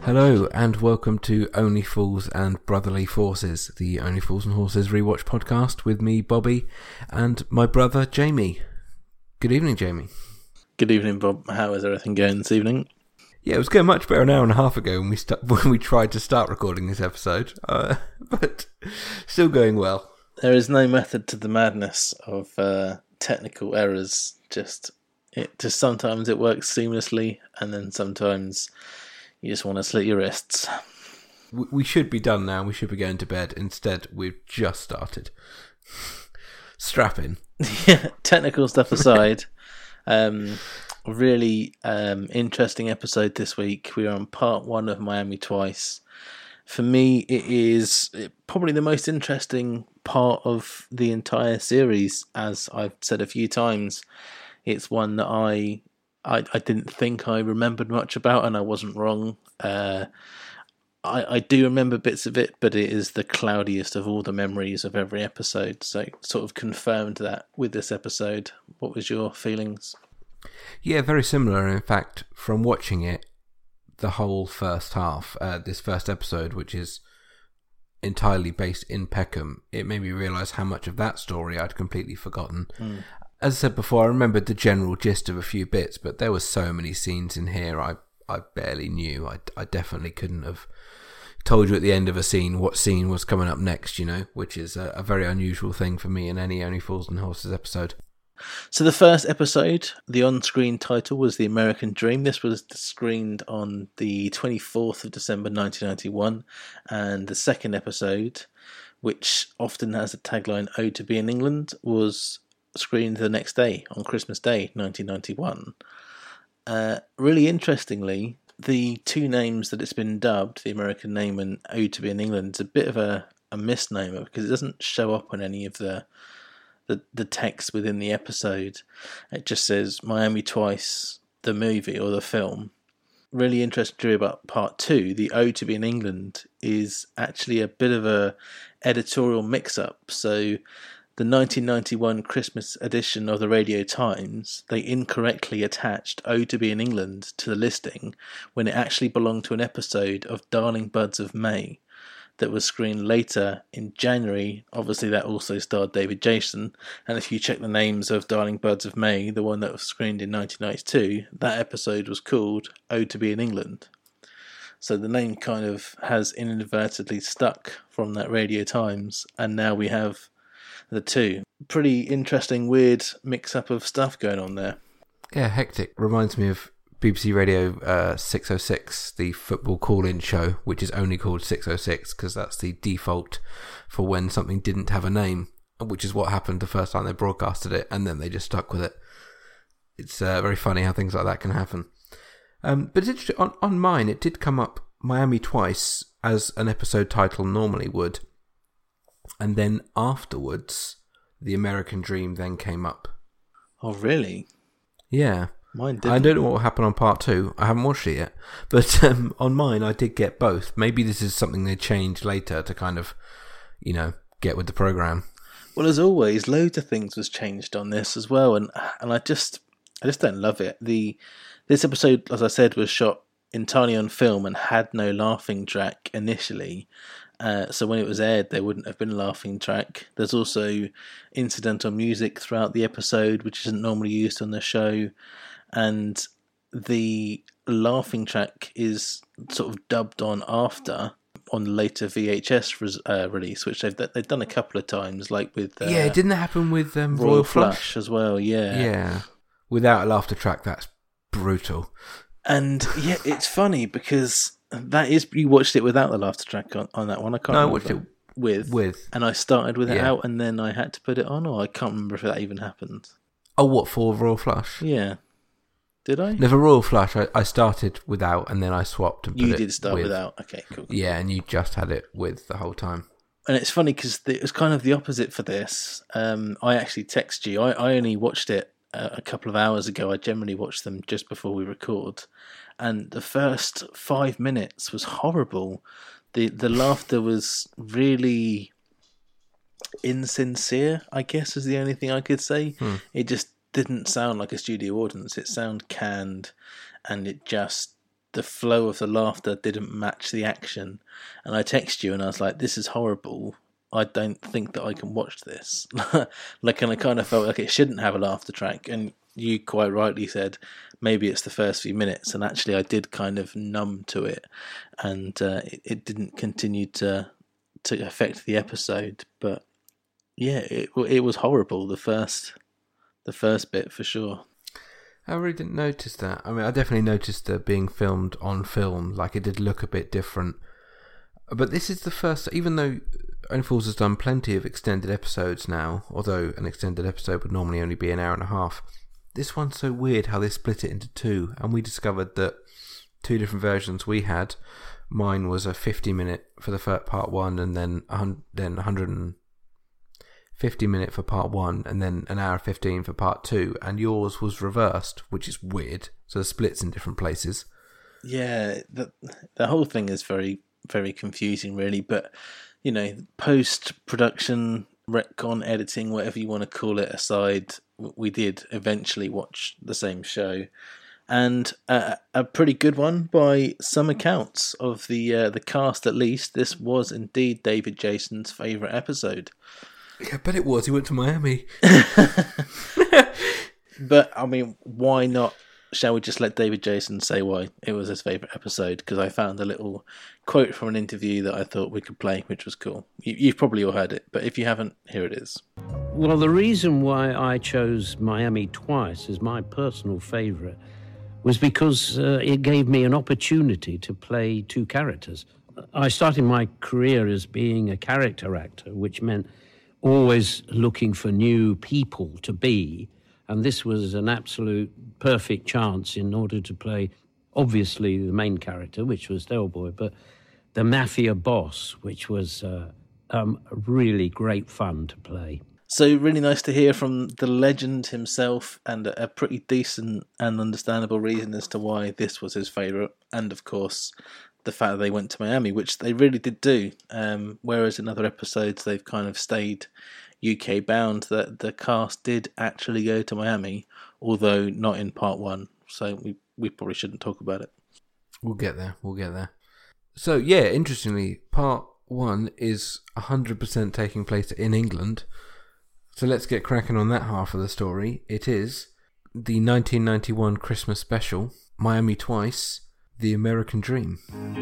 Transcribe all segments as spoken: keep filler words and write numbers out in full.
Hello and welcome to Only Fools and Brotherly Forces, the Only Fools and Horses rewatch podcast with me, Bobby, and my brother, Jamie. Good evening, Jamie. Good evening, Bob. How is everything going this evening? Yeah, it was going much better an hour and a half ago when we st- when we tried to start recording this episode, uh, but still going well. There is no method to the madness of uh, technical errors. Just it just sometimes it works seamlessly, and then sometimes you just want to slit your wrists. We should be done now. We should be going to bed. Instead, we've just started. Strap in. Yeah, technical stuff aside, um, really um, interesting episode this week. We are on part one of Miami Twice. For me, it is probably the most interesting part of the entire series, as I've said a few times. It's one that I... I, I didn't think I remembered much about, and I wasn't wrong. Uh, I, I do remember bits of it, but it is the cloudiest of all the memories of every episode. So sort of confirmed that with this episode. What was your feelings? Yeah, very similar. In fact, from watching it, the whole first half, uh, this first episode, which is entirely based in Peckham, it made me realise how much of that story I'd completely forgotten. Mm. As I said before, I remembered the general gist of a few bits, but there were so many scenes in here I, I barely knew. I, I definitely couldn't have told you at the end of a scene what scene was coming up next, you know, which is a, a very unusual thing for me in any Only Fools and Horses episode. So the first episode, the on-screen title was The American Dream. This was screened on the twenty-fourth of December nineteen ninety-one, and the second episode, which often has a tagline "Ode to Be in England," was screened the next day, on Christmas Day, nineteen ninety-one. Uh, really interestingly, the two names that it's been dubbed, the American name and Ode to Be in England, is a bit of a, a misnomer because it doesn't show up on any of the, the the text within the episode. It just says Miami Twice, the movie or the film. Really interesting about part two, the Ode to Be in England, is actually a bit of a editorial mix-up. So the nineteen ninety-one Christmas edition of the Radio Times, they incorrectly attached Ode to Be in England to the listing when it actually belonged to an episode of Darling Buds of May that was screened later in January. Obviously that also starred David Jason, and if you check the names of Darling Buds of May, the one that was screened in nineteen ninety-two, that episode was called Ode to Be in England. So the name kind of has inadvertently stuck from that Radio Times, and now we have the two. Pretty interesting, weird mix-up of stuff going on there. Yeah, hectic. Reminds me of B B C Radio uh, six oh six, the football call-in show, which is only called six oh six because that's the default for when something didn't have a name, which is what happened the first time they broadcasted it, and then they just stuck with it. It's uh, very funny how things like that can happen. Um, but it's on, on mine, it did come up Miami Twice as an episode title normally would. And then afterwards, The American Dream then came up. Oh, really? Yeah. Mine didn't. I don't know what will happen on part two. I haven't watched it yet. But um, on mine, I did get both. Maybe this is something they changed later to kind of, you know, get with the programme. Well, as always, loads of things was changed on this as well. And and I just I just don't love it. The This episode, as I said, was shot entirely on film and had no laughing track initially. Uh, so when it was aired, there wouldn't have been a laughing track. There's also incidental music throughout the episode, which isn't normally used on the show. And the laughing track is sort of dubbed on after, on the later V H S res- uh, release, which they've, they've done a couple of times, like with... Uh, yeah, didn't that happen with um, Royal, Royal Flush? Flush as well, yeah. Yeah. Without a laughter track, that's brutal. And yeah, it's funny because... That is, you watched it without the laughter track on, on that one. I can't no, remember. I watched it with. With. And I started with it yeah. out and then I had to put it on, or I can't remember if that even happened. Oh, what, for Royal Flush? Yeah. Did I? No, for Royal Flush, I, I started without and then I swapped and put You it did start with. without. Okay, cool. Yeah, and you just had it with the whole time. And it's funny because it was kind of the opposite for this. Um, I actually text you. I, I only watched it uh, a couple of hours ago. I generally watch them just before we record. And the first five minutes was horrible. The the laughter was really insincere, I guess, is the only thing I could say. Hmm. It just didn't sound like a studio audience. It sounded canned, and it just the flow of the laughter didn't match the action. And I texted you and I was like, this is horrible. I don't think that I can watch this. Like, and I kind of felt like it shouldn't have a laughter track. And you quite rightly said, maybe it's the first few minutes. And actually I did kind of numb to it. And uh, it, it didn't continue to to affect the episode. But yeah, it it was horrible, the first the first bit for sure. I really didn't notice that. I mean, I definitely noticed it being filmed on film, like it did look a bit different. But this is the first, even though Only Fools has done plenty of extended episodes now, although an extended episode would normally only be an hour and a half, this one's so weird how they split it into two, and we discovered that two different versions we had. Mine was a fifty minute for the first part one, and then then one hundred fifty minute for part one, and then an hour fifteen for part two, and yours was reversed, which is weird. So the splits in different places. Yeah, the the whole thing is very very confusing, really. But you know, post production, retcon, editing, whatever you want to call it aside, we did eventually watch the same show. And a, a pretty good one by some accounts of the uh, the cast, at least. This was indeed David Jason's favourite episode. Yeah, I bet it was. He went to Miami. But, I mean, why not? Shall we just let David Jason say why it was his favourite episode? Because I found a little quote from an interview that I thought we could play, which was cool. You, you've probably all heard it, but if you haven't, here it is. Well, the reason why I chose Miami Twice as my personal favourite was because uh, it gave me an opportunity to play two characters. I started my career as being a character actor, which meant always looking for new people to be, and this was an absolute perfect chance in order to play, obviously, the main character, which was Del Boy, but the mafia boss, which was uh, um, really great fun to play. So really nice to hear from the legend himself, and a pretty decent and understandable reason as to why this was his favourite. And of course, the fact that they went to Miami, which they really did do. Um, whereas in other episodes, they've kind of stayed U K bound. That the cast did actually go to Miami, although not in part one. So we, we probably shouldn't talk about it. We'll get there. We'll get there. So yeah, interestingly, part one is one hundred percent taking place in England. So let's get cracking on that half of the story. It is the nineteen ninety-one Christmas special, Miami Twice, The American Dream.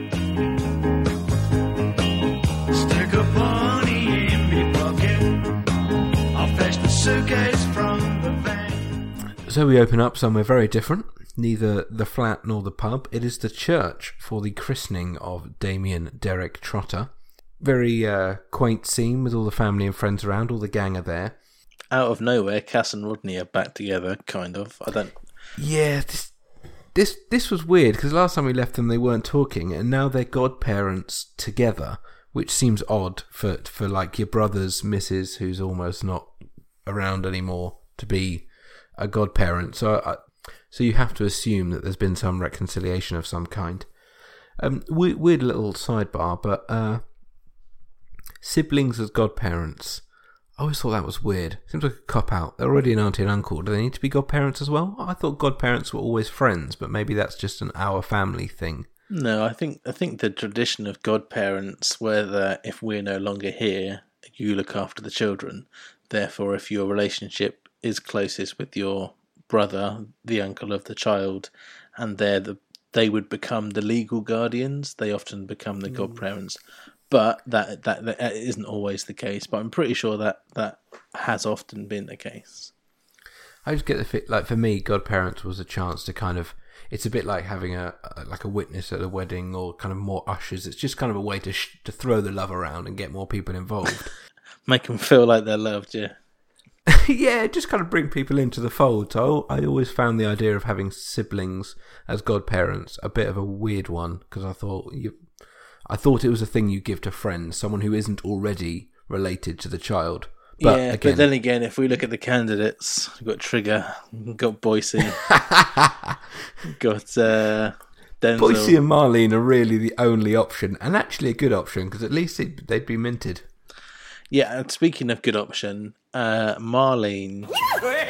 Stick a money in me pocket. I'll fetch the suitcase from the van. So we open up somewhere very different. Neither the flat nor the pub. It is the church for the christening of Damien Derek Trotter. Very uh, quaint scene with all the family and friends around. All the gang are there. Out of nowhere, Cass and Rodney are back together, kind of. I don't... Yeah, this this this was weird, because last time we left them they weren't talking, and now they're godparents together, which seems odd for, for like, your brother's missus, who's almost not around anymore, to be a godparent. So, I, so you have to assume that there's been some reconciliation of some kind. Um, weird, weird little sidebar, but uh, siblings as godparents... I always thought that was weird. Seems like a cop-out. They're already an auntie and uncle. Do they need to be godparents as well? I thought godparents were always friends, but maybe that's just an our family thing. No, I think I think the tradition of godparents, where if we're no longer here, you look after the children. Therefore, if your relationship is closest with your brother, the uncle of the child, and they're the they would become the legal guardians, they often become the mm. godparents. But that, that that isn't always the case. But I'm pretty sure that that has often been the case. I just get the fit, like, for me, godparents was a chance to kind of, it's a bit like having a, a like a witness at a wedding, or kind of more ushers. It's just kind of a way to sh- to throw the love around and get more people involved. Make them feel like they're loved, yeah. Yeah, just kind of bring people into the fold. So I always found the idea of having siblings as godparents a bit of a weird one, because I thought you. I thought it was a thing you give to friends, someone who isn't already related to the child. But yeah, again, but then again, if we look at the candidates, we've got Trigger, we've got Boise, got uh, Denzel. Boise and Marlene are really the only option, and actually a good option, because at least they'd, they'd be minted. Yeah, and speaking of good option, uh, Marlene... Hey,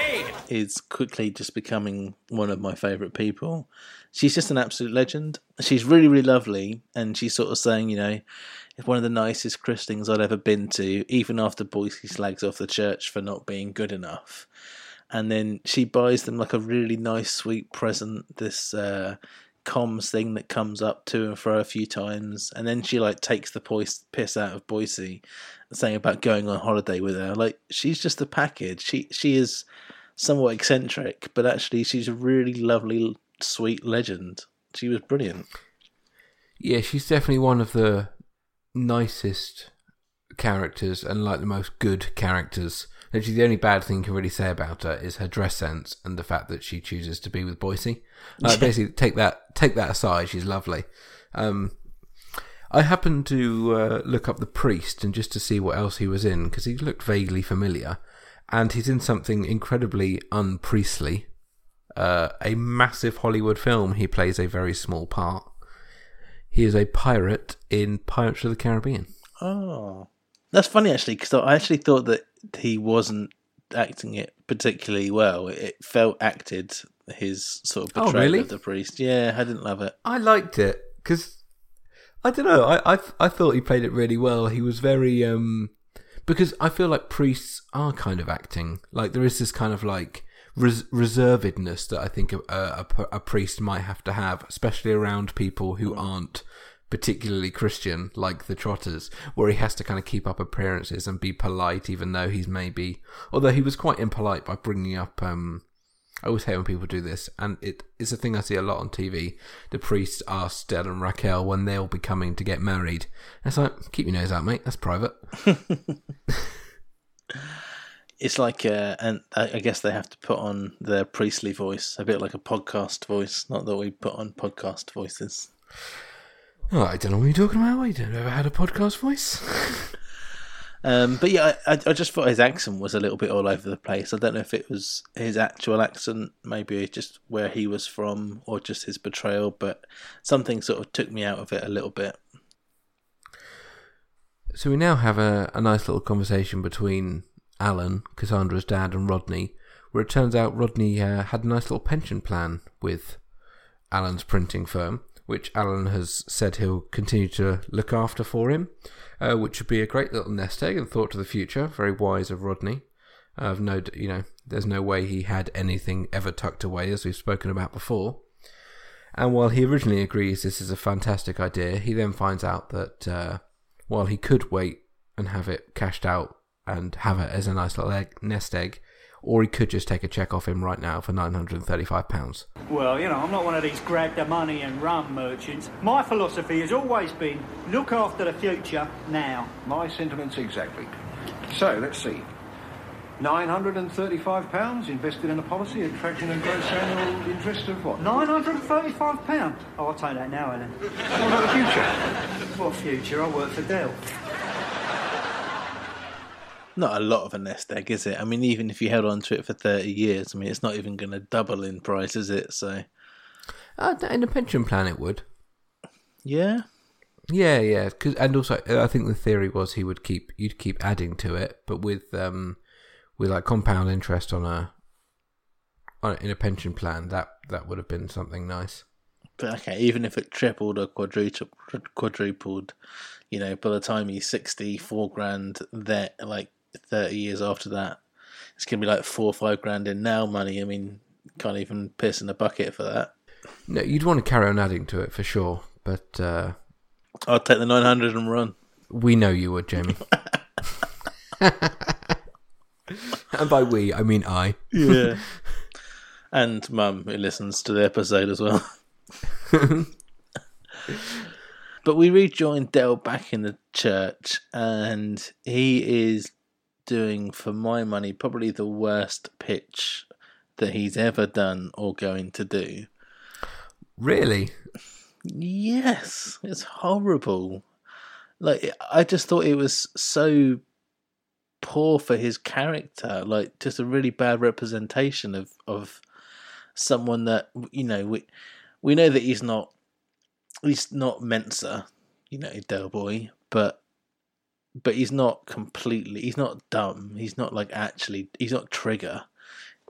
is quickly just becoming one of my favourite people. She's just an absolute legend. She's really, really lovely, and she's sort of saying, you know, it's one of the nicest Christians I'd ever been to, even after Boise slags off the church for not being good enough. And then she buys them like a really nice, sweet present, this uh, comms thing that comes up to and fro a few times. And then she like takes the piss out of Boise, saying about going on holiday with her. Like, she's just a package. She she is somewhat eccentric, but actually she's a really lovely, sweet legend. She was brilliant. Yeah, she's definitely one of the nicest characters and like the most good characters. Actually, the only bad thing you can really say about her is her dress sense and the fact that she chooses to be with Boise. Like, basically, take that take that aside, she's lovely. Um, I happened to uh, look up the priest and just to see what else he was in, because he looked vaguely familiar, and he's in something incredibly unpriestly. Uh, a massive Hollywood film. He plays a very small part. He is a pirate in Pirates of the Caribbean. Oh, that's funny actually, because I actually thought that he wasn't acting it particularly well. It felt acted, his sort of portrayal oh, really? of the priest. Yeah, I didn't love it. I liked it because I don't know. I, I I thought he played it really well. He was very um because I feel like priests are kind of acting. Like there is this kind of like res- reservedness that I think a, a, a priest might have to have, especially around people who aren't particularly Christian, like the Trotters, where he has to kind of keep up appearances and be polite, even though he's maybe, although he was quite impolite by bringing up, um, I always hate when people do this, and it is a thing I see a lot on T V. The priests ask Del and Raquel when they'll be coming to get married. And it's like, keep your nose out, mate, that's private. It's like, uh, and I guess they have to put on their priestly voice, a bit like a podcast voice, not that we put on podcast voices. Oh, I don't know what you're talking about. I don't ever had a podcast voice. um, but yeah, I, I just thought his accent was a little bit all over the place. I don't know if it was his actual accent, maybe just where he was from, or just his portrayal, but something sort of took me out of it a little bit. So we now have a, a nice little conversation between Alan, Cassandra's dad, and Rodney, where it turns out Rodney uh, had a nice little pension plan with Alan's printing firm, which Alan has said he'll continue to look after for him, uh, which would be a great little nest egg and thought to the future. Very wise of Rodney. I've no, you know, there's no way he had anything ever tucked away, as we've spoken about before. And while he originally agrees this is a fantastic idea, he then finds out that uh, while he could wait and have it cashed out and have it as a nice little egg, nest egg, or he could just take a cheque off him right now for nine hundred thirty-five pounds. Well, you know, I'm not one of these grab the money and run merchants. My philosophy has always been look after the future now. My sentiments exactly. So, let's see. nine hundred thirty-five pounds invested in a policy attracting a gross annual interest of what? nine hundred thirty-five pounds? Oh, I'll take that now, Alan. What about the future? What future? I work for Dell. Not a lot of a nest egg, is it? I mean, even if you held on to it for thirty years, I mean, it's not even going to double in price, is it? So, Uh, in a pension plan, it would. yeah. Yeah, yeah. Cause, and also, I think the theory was he would keep you'd keep adding to it, but with um, with like compound interest on a on in a pension plan, that that would have been something nice. But okay, even if it tripled or quadrupled, quadrupled, you know, by the time he's sixty, four grand there, like thirty years after that, it's going to be like four or five grand in now money. I mean, can't even piss in a bucket for that. No, you'd want to carry on adding to it for sure, but uh, I'll take the nine hundred and run. we know you would, Jamie. And by we, I mean I. Yeah. And Mum, who listens to the episode as well. But we rejoin Del back in the church, and he is doing, for my money, probably the worst pitch that he's ever done or going to do. Really? Yes, it's horrible. Like, I just thought it was so poor for his character, like just a really bad representation of, of someone that, you know, we we know that he's not he's not Mensa, you know, Del Boy, but but he's not completely, he's not dumb, he's not like actually, he's not Trigger.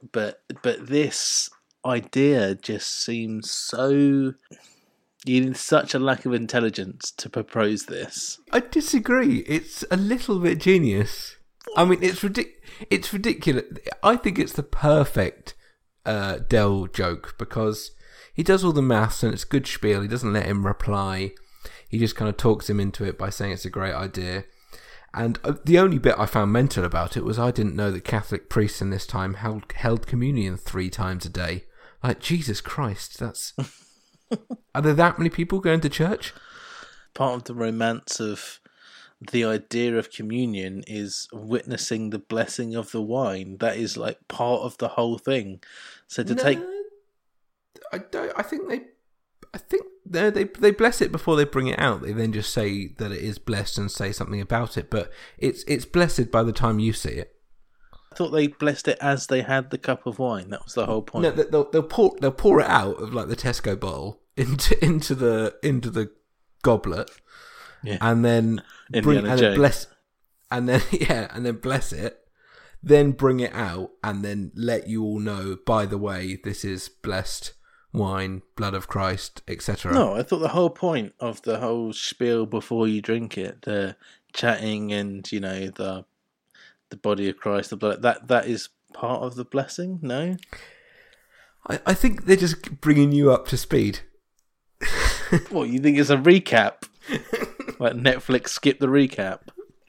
but but this idea just seems so. You need such a lack of intelligence to propose this. I disagree. It's a little bit genius. I mean, it's ridic- It's ridiculous. I think it's the perfect uh, Del joke because he does all the maths and it's a good spiel. He doesn't let him reply. He just kind of talks him into it by saying it's a great idea. And the only bit I found mental about it was I didn't know that Catholic priests in this time held held communion three times a day. Like, Jesus Christ, that's... Are there that many people going to church? Part of the romance of the idea of communion is witnessing the blessing of the wine. That is like part of the whole thing. So to no, take, I don't. I think they, I think they they they bless it before they bring it out. They then just say that it is blessed and say something about it. But it's it's blessed by the time you see it. I thought they blessed it as they had the cup of wine. That was the whole point. No, they'll they'll pour they'll pour it out of like the Tesco bottle into into the into the goblet, yeah. and then bring Indiana and then Jones. bless, and then yeah, and then bless it, then bring it out, and then let you all know. By the way, this is blessed wine, blood of Christ, et cetera. No, I thought the whole point of the whole spiel before you drink it, the chatting and you know the the body of Christ, the blood, that that is part of the blessing. No, I, I think they're just bringing you up to speed. what you think is a recap? Like Netflix skip the recap.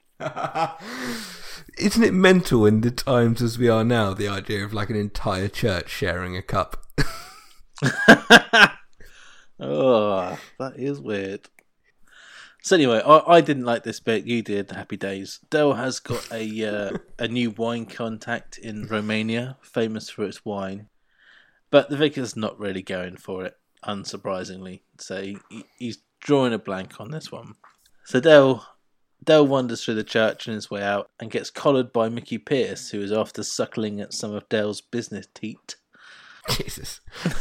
Isn't it mental in the times as we are now? The idea of like an entire church sharing a cup. Oh, that is weird. So anyway, I, I didn't like this bit. You did. Happy days. Del has got a uh, a new wine contact in Romania, famous for its wine, but the vicar's not really going for it, unsurprisingly. So he, he's drawing a blank on this one. So Del Del wanders through the church on his way out and gets collared by Mickey Pearce, who is after suckling at some of Del's business teat. Jesus.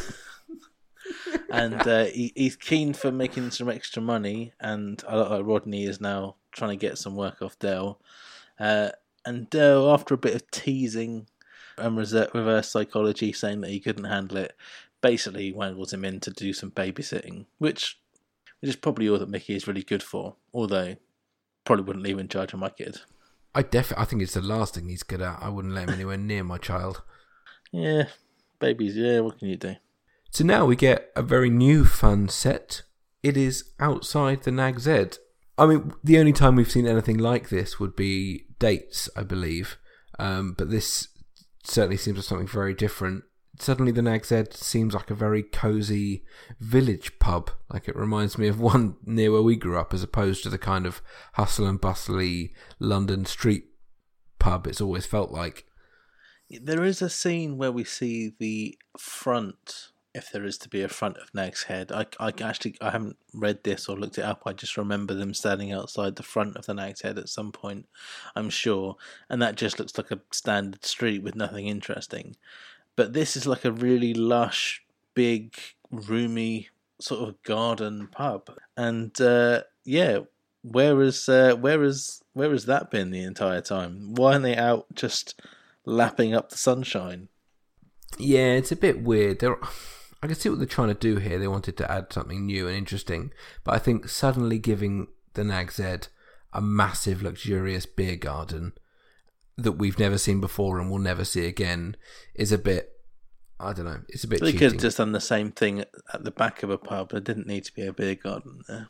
And uh, he, he's keen for making some extra money, and uh, Rodney is now trying to get some work off Del. Uh, and Del, after a bit of teasing and reserve, reverse psychology, saying that he couldn't handle it, basically wangles him in to do some babysitting, which, which is probably all that Mickey is really good for, although probably wouldn't leave him in charge of my kid. I definitely, I think it's the last thing he's good at. I wouldn't let him anywhere near my child. Yeah, babies, yeah, what can you do? So now we get a very new fun set. It is outside the Nag's Head. I mean, the only time we've seen anything like this would be Dates, I believe. Um, but this certainly seems like something very different. Suddenly the Nag's Head seems like a very cosy village pub. Like it reminds me of one near where we grew up, as opposed to the kind of hustle and bustly London street pub it's always felt like. There is a scene where we see the front, if there is to be a front of Nag's Head. I, I actually I haven't read this or looked it up. I just remember them standing outside the front of the Nag's Head at some point, I'm sure. And that just looks like a standard street with nothing interesting. But this is like a really lush, big, roomy sort of garden pub. And uh, yeah, where is uh, where is where has that been the entire time? Why aren't they out just lapping up the sunshine? Yeah, it's a bit weird. They're, I can see what they're trying to do here. They wanted to add something new and interesting, but I think suddenly giving the Nag's Head a massive, luxurious beer garden that we've never seen before and will never see again is a bit, I don't know, it's a bit They cheating. could have just done the same thing at the back of a pub. There didn't need to be a beer garden there.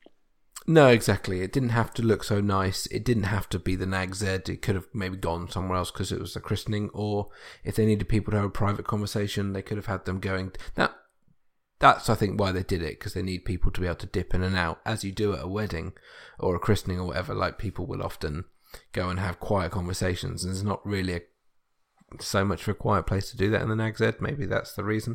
No, exactly. It didn't have to look so nice. It didn't have to be the Nag's Head. It could have maybe gone somewhere else because it was a christening, or if they needed people to have a private conversation, they could have had them going. That, that's, I think, why they did it, because they need people to be able to dip in and out, as you do at a wedding or a christening or whatever. Like, people will often go and have quiet conversations, and there's not really a, so much of a quiet place to do that in the Nag's Head. Maybe that's the reason.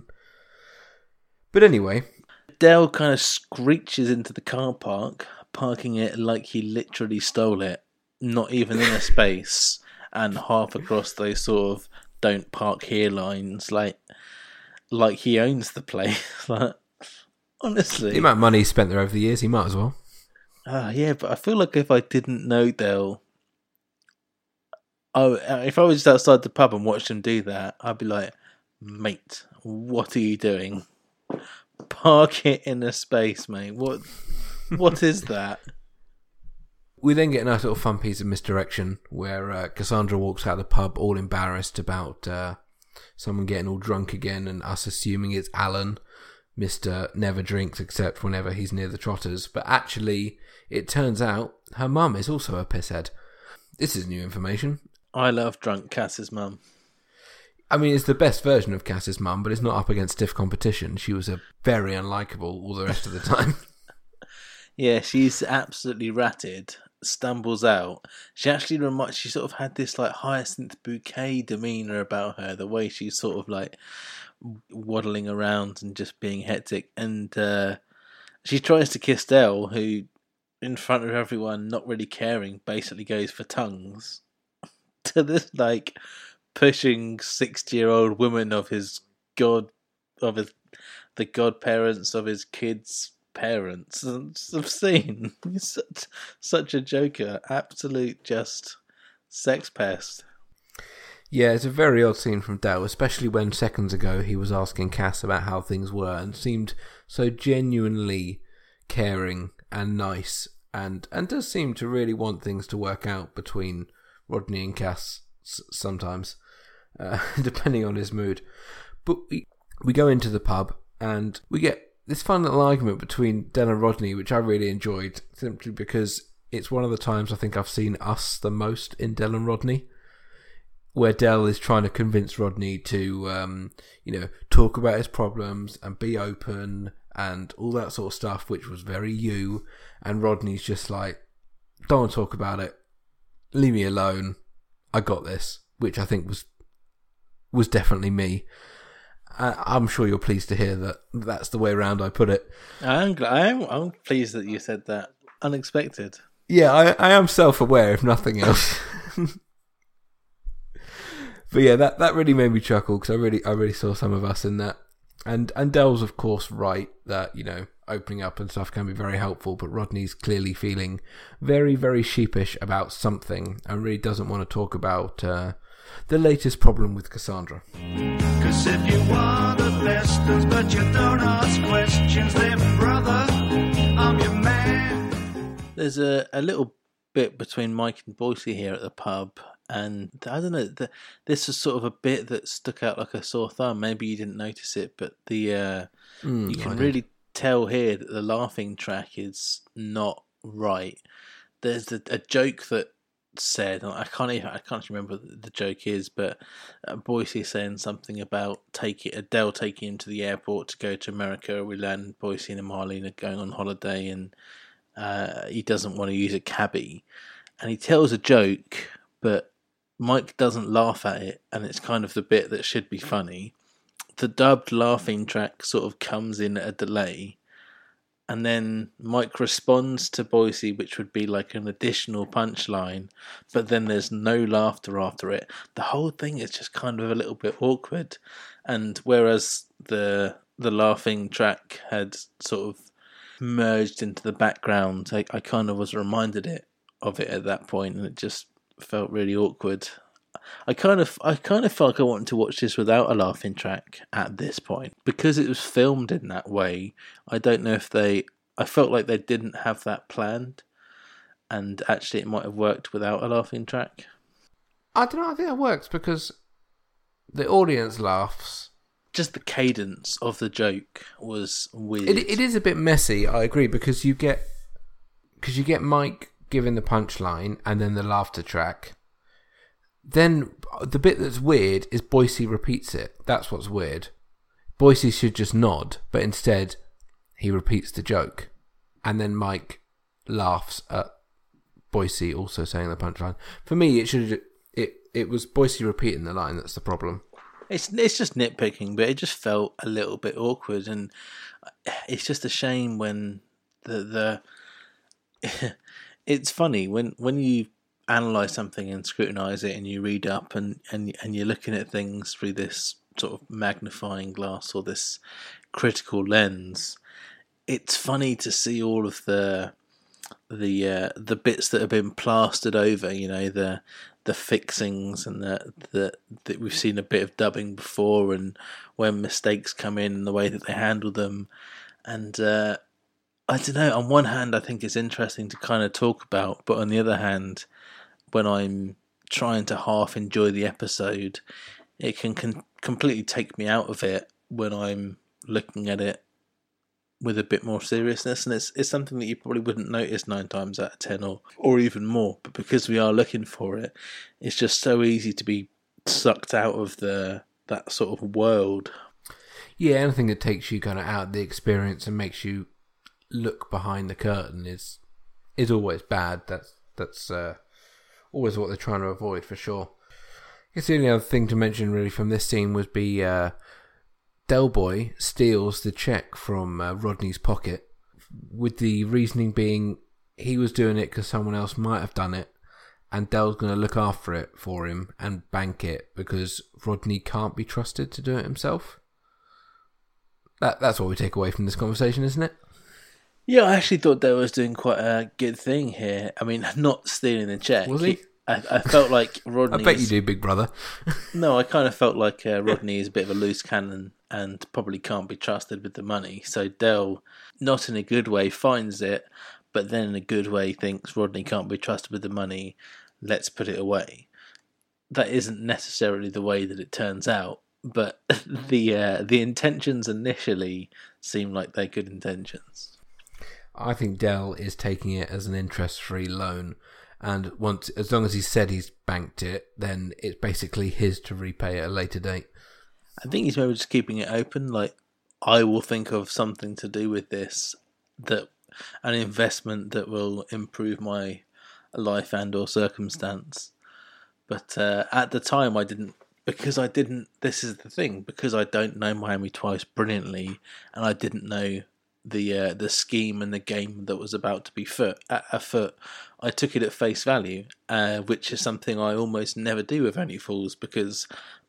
But anyway, Del kind of screeches into the car park, parking it like he literally stole it, not even in a space, and half across those sort of "don't park here" lines, like like he owns the place. Like, honestly, the amount of money he spent there over the years, he might as well. uh, yeah, but I feel like if I didn't know Del, Oh, if I was just outside the pub and watched him do that, I'd be like, mate, what are you doing? Park it in a space, mate. What? What is that? We then get a nice little fun piece of misdirection where uh, Cassandra walks out of the pub all embarrassed about uh, someone getting all drunk again and us assuming it's Alan, Mister Never Drinks except whenever he's near the Trotters. But actually, it turns out her mum is also a pisshead. This is new information. I love drunk Cass's mum. I mean, it's the best version of Cass's mum, but it's not up against stiff competition. She was a very unlikable all the rest of the time. Yeah, she's absolutely ratted. Stumbles out. She actually reminds. She sort of had this like Hyacinth Bouquet demeanor about her. The way she's sort of like waddling around and just being hectic. And uh, she tries to kiss Del, who, in front of everyone, not really caring, basically goes for tongues to this like pushing sixty-year-old woman of his god, of his the godparents of his kids. Parents. It's obscene. He's such, such a joker. Absolute just sex pest. Yeah, it's a very odd scene from Del, especially when seconds ago he was asking Cass about how things were and seemed so genuinely caring and nice and, and does seem to really want things to work out between Rodney and Cass s- sometimes, uh, depending on his mood. But we, we go into the pub and we get this fun little argument between Del and Rodney, which I really enjoyed, simply because it's one of the times I think I've seen us the most in Del and Rodney, where Del is trying to convince Rodney to, um, you know, talk about his problems and be open and all that sort of stuff, which was very you, and Rodney's just like, don't want to talk about it, leave me alone, I got this, which I think was was definitely me. I'm sure you're pleased to hear that that's the way around I put it. I'm glad, I'm, I'm pleased that you said that. Unexpected. Yeah, I, I am self-aware, if nothing else. But yeah, that, that really made me chuckle because I really I really saw some of us in that. And and Del's of course right that, you know, opening up and stuff can be very helpful, but Rodney's clearly feeling very, very sheepish about something and really doesn't want to talk about uh, the latest problem with Cassandra. Cause if you want the lessons but you don't ask questions, then brother, I'm your man. There's a, a little bit between Mike and Boise here at the pub, and I don't know, the, this was sort of a bit that stuck out like a sore thumb. Maybe you didn't notice it, but the uh, Mm, you can I did. really tell here that the laughing track is not right. There's a, a joke that said, I can't even, I can't remember what the joke is, but uh, Boise saying something about take it, Adele taking him to the airport to go to America. We learn Boise and Marlene are going on holiday, and uh, he doesn't want to use a cabbie, and he tells a joke, but Mike doesn't laugh at it, and it's kind of the bit that should be funny. The dubbed laughing track sort of comes in at a delay, and then Mike responds to Boise, which would be like an additional punchline, but then there's no laughter after it. The whole thing is just kind of a little bit awkward, and whereas the the laughing track had sort of merged into the background, I, I kind of was reminded it of it at that point, and it just felt really awkward. I kind of, I kind of felt like I wanted to watch this without a laughing track at this point because it was filmed in that way. I don't know if they, I felt like they didn't have that planned, and actually it might have worked without a laughing track. I don't know, I think it works because the audience laughs. Just the cadence of the joke was weird. It, it is a bit messy, I agree, because you get because you get Mike giving the punchline and then the laughter track. Then the bit that's weird is Boise repeats it. That's what's weird. Boise should just nod, but instead he repeats the joke. And then Mike laughs at Boise also saying the punchline. For me, it should it it was Boise repeating the line that's the problem. It's it's just nitpicking, but it just felt a little bit awkward, and it's just a shame when the the. It's funny when when you analyze something and scrutinize it, and you read up and and and you're looking at things through this sort of magnifying glass or this critical lens. It's funny to see all of the the uh, the bits that have been plastered over, you know, the the fixings and the the that we've seen a bit of dubbing before, and when mistakes come in and the way that they handle them. And uh, I don't know, on one hand I think it's interesting to kind of talk about, but on the other hand, when I'm trying to half enjoy the episode, it can, can completely take me out of it when I'm looking at it with a bit more seriousness. And it's it's something that you probably wouldn't notice nine times out of ten, or or even more, but because we are looking for it, it's just so easy to be sucked out of the that sort of world. Yeah, anything that takes you kind of out of the experience and makes you look behind the curtain is is always bad. That's that's uh, always what they're trying to avoid, for sure. I guess the only other thing to mention really from this scene would be uh, Del Boy steals the check from uh, Rodney's pocket, with the reasoning being he was doing it because someone else might have done it, and Del's going to look after it for him and bank it because Rodney can't be trusted to do it himself. That That's what we take away from this conversation, isn't it? Yeah, I actually thought Del was doing quite a good thing here. I mean, not stealing the check. Was he? I, I felt like Rodney... I bet you do, big brother. No, I kind of felt like uh, Rodney is a bit of a loose cannon and probably can't be trusted with the money. So Del, not in a good way, finds it, but then in a good way thinks Rodney can't be trusted with the money, let's put it away. That isn't necessarily the way that it turns out, but the uh, the intentions initially seem like they're good intentions. I think Del is taking it as an interest-free loan, and once, as long as he said he's banked it, then it's basically his to repay at a later date. I think he's maybe just keeping it open, like, I will think of something to do with this, that an investment that will improve my life and or circumstance. But uh, at the time I didn't, because I didn't, this is the thing, because I don't know Miami Twice brilliantly, and I didn't know the uh, the scheme and the game that was about to be foot, afoot, I took it at face value, uh, which is something I almost never do with Only Fools, because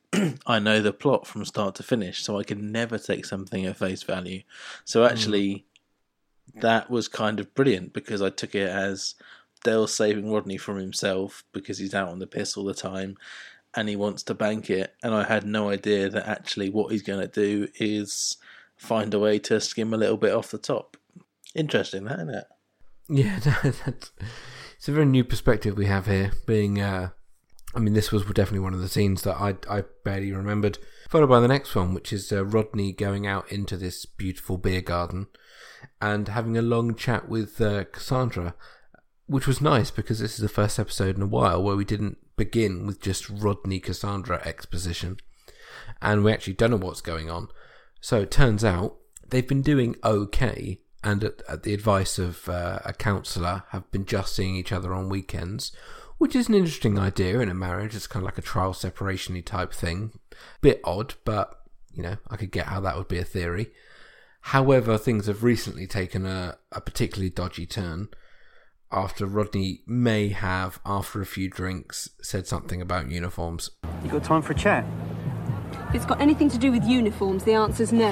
I know the plot from start to finish, so I can never take something at face value. So actually, mm. that was kind of brilliant, because I took it as Del saving Rodney from himself, because he's out on the piss all the time, and he wants to bank it, and I had no idea that actually what he's going to do is find a way to skim a little bit off the top. Interesting, that, isn't it? Yeah, that's, it's a very new perspective we have here, being... Uh... I mean, this was definitely one of the scenes that I I barely remembered. Followed by the next one, which is uh, Rodney going out into this beautiful beer garden and having a long chat with uh, Cassandra, which was nice because this is the first episode in a while where we didn't begin with just Rodney-Cassandra exposition. And we actually don't know what's going on. So it turns out they've been doing okay, and at, at the advice of uh, a counsellor have been just seeing each other on weekends, which is an interesting idea in a marriage. It's kind of like a trial separation-y type thing. Bit odd, but, you know, I could get how that would be a theory. However, things have recently taken a, a particularly dodgy turn after Rodney may have, after a few drinks, said something about uniforms. You got time for a chat? If it's got anything to do with uniforms, the answer's no.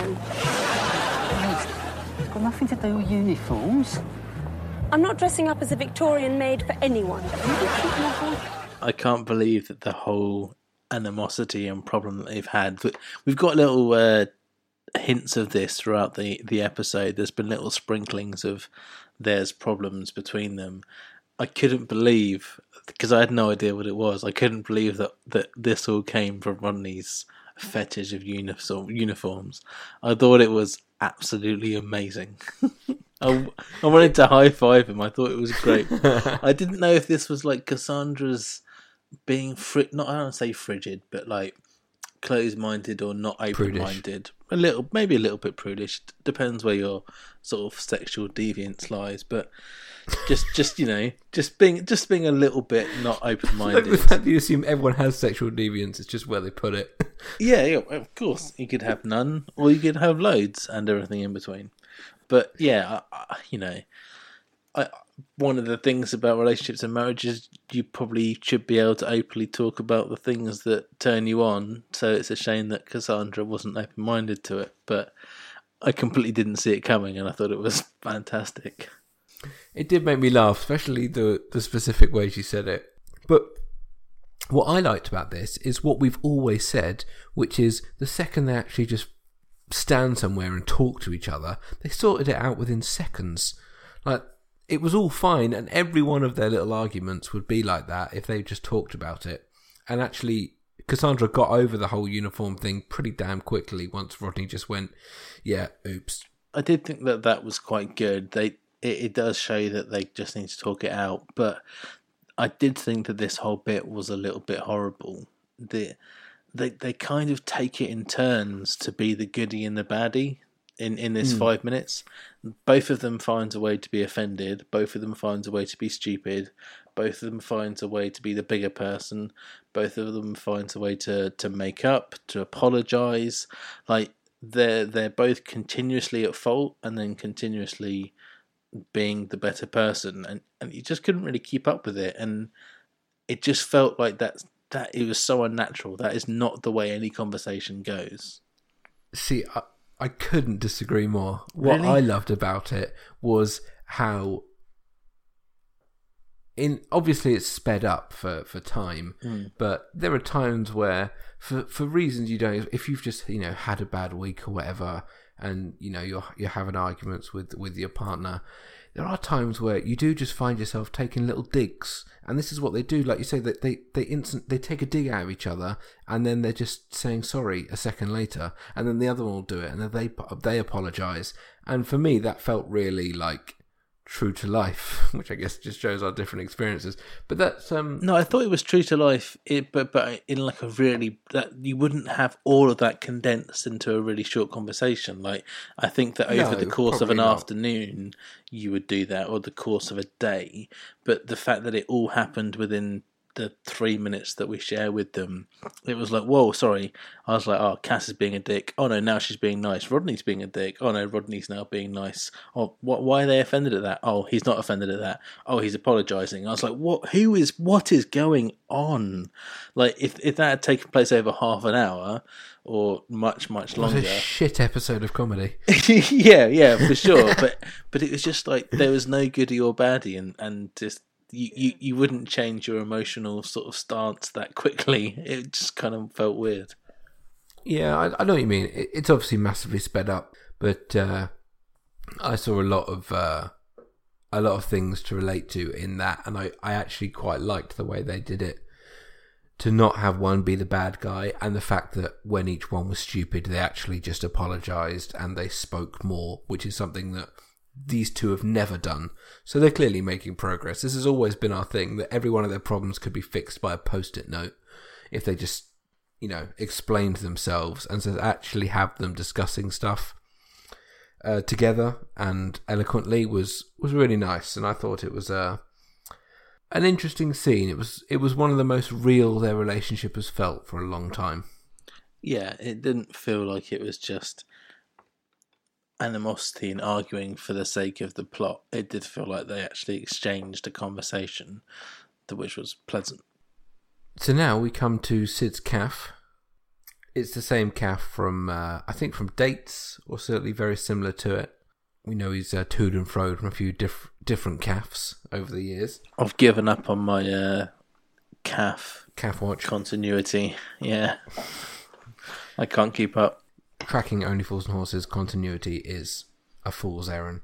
It's got nothing to do with uniforms. I'm not dressing up as a Victorian maid for anyone. I can't believe that the whole animosity and problem that they've had. We've got little uh, hints of this throughout the, the episode. There's been little sprinklings of there's problems between them. I couldn't believe, because I had no idea what it was, I couldn't believe that, that this all came from Rodney's fetish of uniforms. I thought it was absolutely amazing. I, I wanted to high five him. I thought it was great. I didn't know if this was like Cassandra's being fri- not I don't say frigid, but like closed-minded or not open-minded. Prudish. A little, maybe a little bit prudish. Depends where your sort of sexual deviance lies. But just, just you know, just being, just being a little bit not open-minded. The fact that you assume everyone has sexual deviance is just where they put it. Yeah, yeah, of course. You could have none, or you could have loads, and everything in between. But yeah, I, I, you know, I, one of the things about relationships and marriages, you probably should be able to openly talk about the things that turn you on. So it's a shame that Cassandra wasn't open-minded to it. But I completely didn't see it coming, and I thought it was fantastic. It did make me laugh, especially the the specific way she said it. But what I liked about this is what we've always said, which is the second they actually just stand somewhere and talk to each other, they sorted it out within seconds. Like, it was all fine, and every one of their little arguments would be like that if they just talked about it. And actually, Cassandra got over the whole uniform thing pretty damn quickly once Rodney just went, yeah, oops. I did think that that was quite good. They it, it does show that they just need to talk it out, but I did think that this whole bit was a little bit horrible. The, they they kind of take it in turns to be the goodie and the baddie in, in this mm. five minutes. Both of them finds a way to be offended. Both of them finds a way to be stupid. Both of them finds a way to be the bigger person. Both of them finds a way to, to make up, to apologise. Like, they're, they're both continuously at fault and then continuously being the better person. And, and you just couldn't really keep up with it. And it just felt like that, that it was so unnatural. That is not the way any conversation goes. See, I, I couldn't disagree more. What Really? I loved about it was how... In obviously it's sped up for, for time, mm. but there are times where for for reasons you don't, if you've just, you know, had a bad week or whatever, and you know you're you're having arguments with, with your partner, there are times where you do just find yourself taking little digs, and this is what they do. Like you say, that they they instant they take a dig out of each other, and then they're just saying sorry a second later, and then the other one will do it, and then they they apologise. And for me, that felt really like true to life, which I guess just shows our different experiences. But that's um no, I thought it was true to life, it, but but in like a really, that you wouldn't have all of that condensed into a really short conversation. Like, I think that over No, the course of an probably not. afternoon you would do that, or the course of a day. But the fact that it all happened within the three minutes that we share with them, it was like, whoa, sorry. I was like, oh, Cass is being a dick. Oh no, now she's being nice. Rodney's being a dick. Oh no, Rodney's now being nice. Oh, what? Why are they offended at that? Oh, he's not offended at that. Oh, he's apologising. I was like, what? Who is? What is going on? Like, if if that had taken place over half an hour or much much longer, what a shit episode of comedy. yeah, yeah, for sure. but but it was just like there was no goodie or baddie, and and just. You, you, you wouldn't change your emotional sort of stance that quickly. It just kind of felt weird. Yeah, I, I know what you mean. It, it's obviously massively sped up, but uh, I saw a lot of uh, a lot of things to relate to in that, and I, I actually quite liked the way they did it. To not have one be the bad guy, and the fact that when each one was stupid, they actually just apologised and they spoke more, which is something that these two have never done. So they're clearly making progress. This has always been our thing, that every one of their problems could be fixed by a post-it note if they just, you know, explained themselves, and to actually have them discussing stuff uh, together and eloquently was was really nice. And I thought it was uh, an interesting scene. It was it was one of the most real their relationship has felt for a long time. Yeah, it didn't feel like it was just animosity and arguing for the sake of the plot. It did feel like they actually exchanged a conversation, which was pleasant. So now we come to Sid's calf. It's the same calf from, uh, I think, from Dates, or certainly very similar to it. We know he's uh, toed and froed from a few diff- different calves over the years. I've given up on my uh, calf calf watch continuity. Yeah, I can't keep up. Tracking Only Fools and Horses continuity is a fool's errand.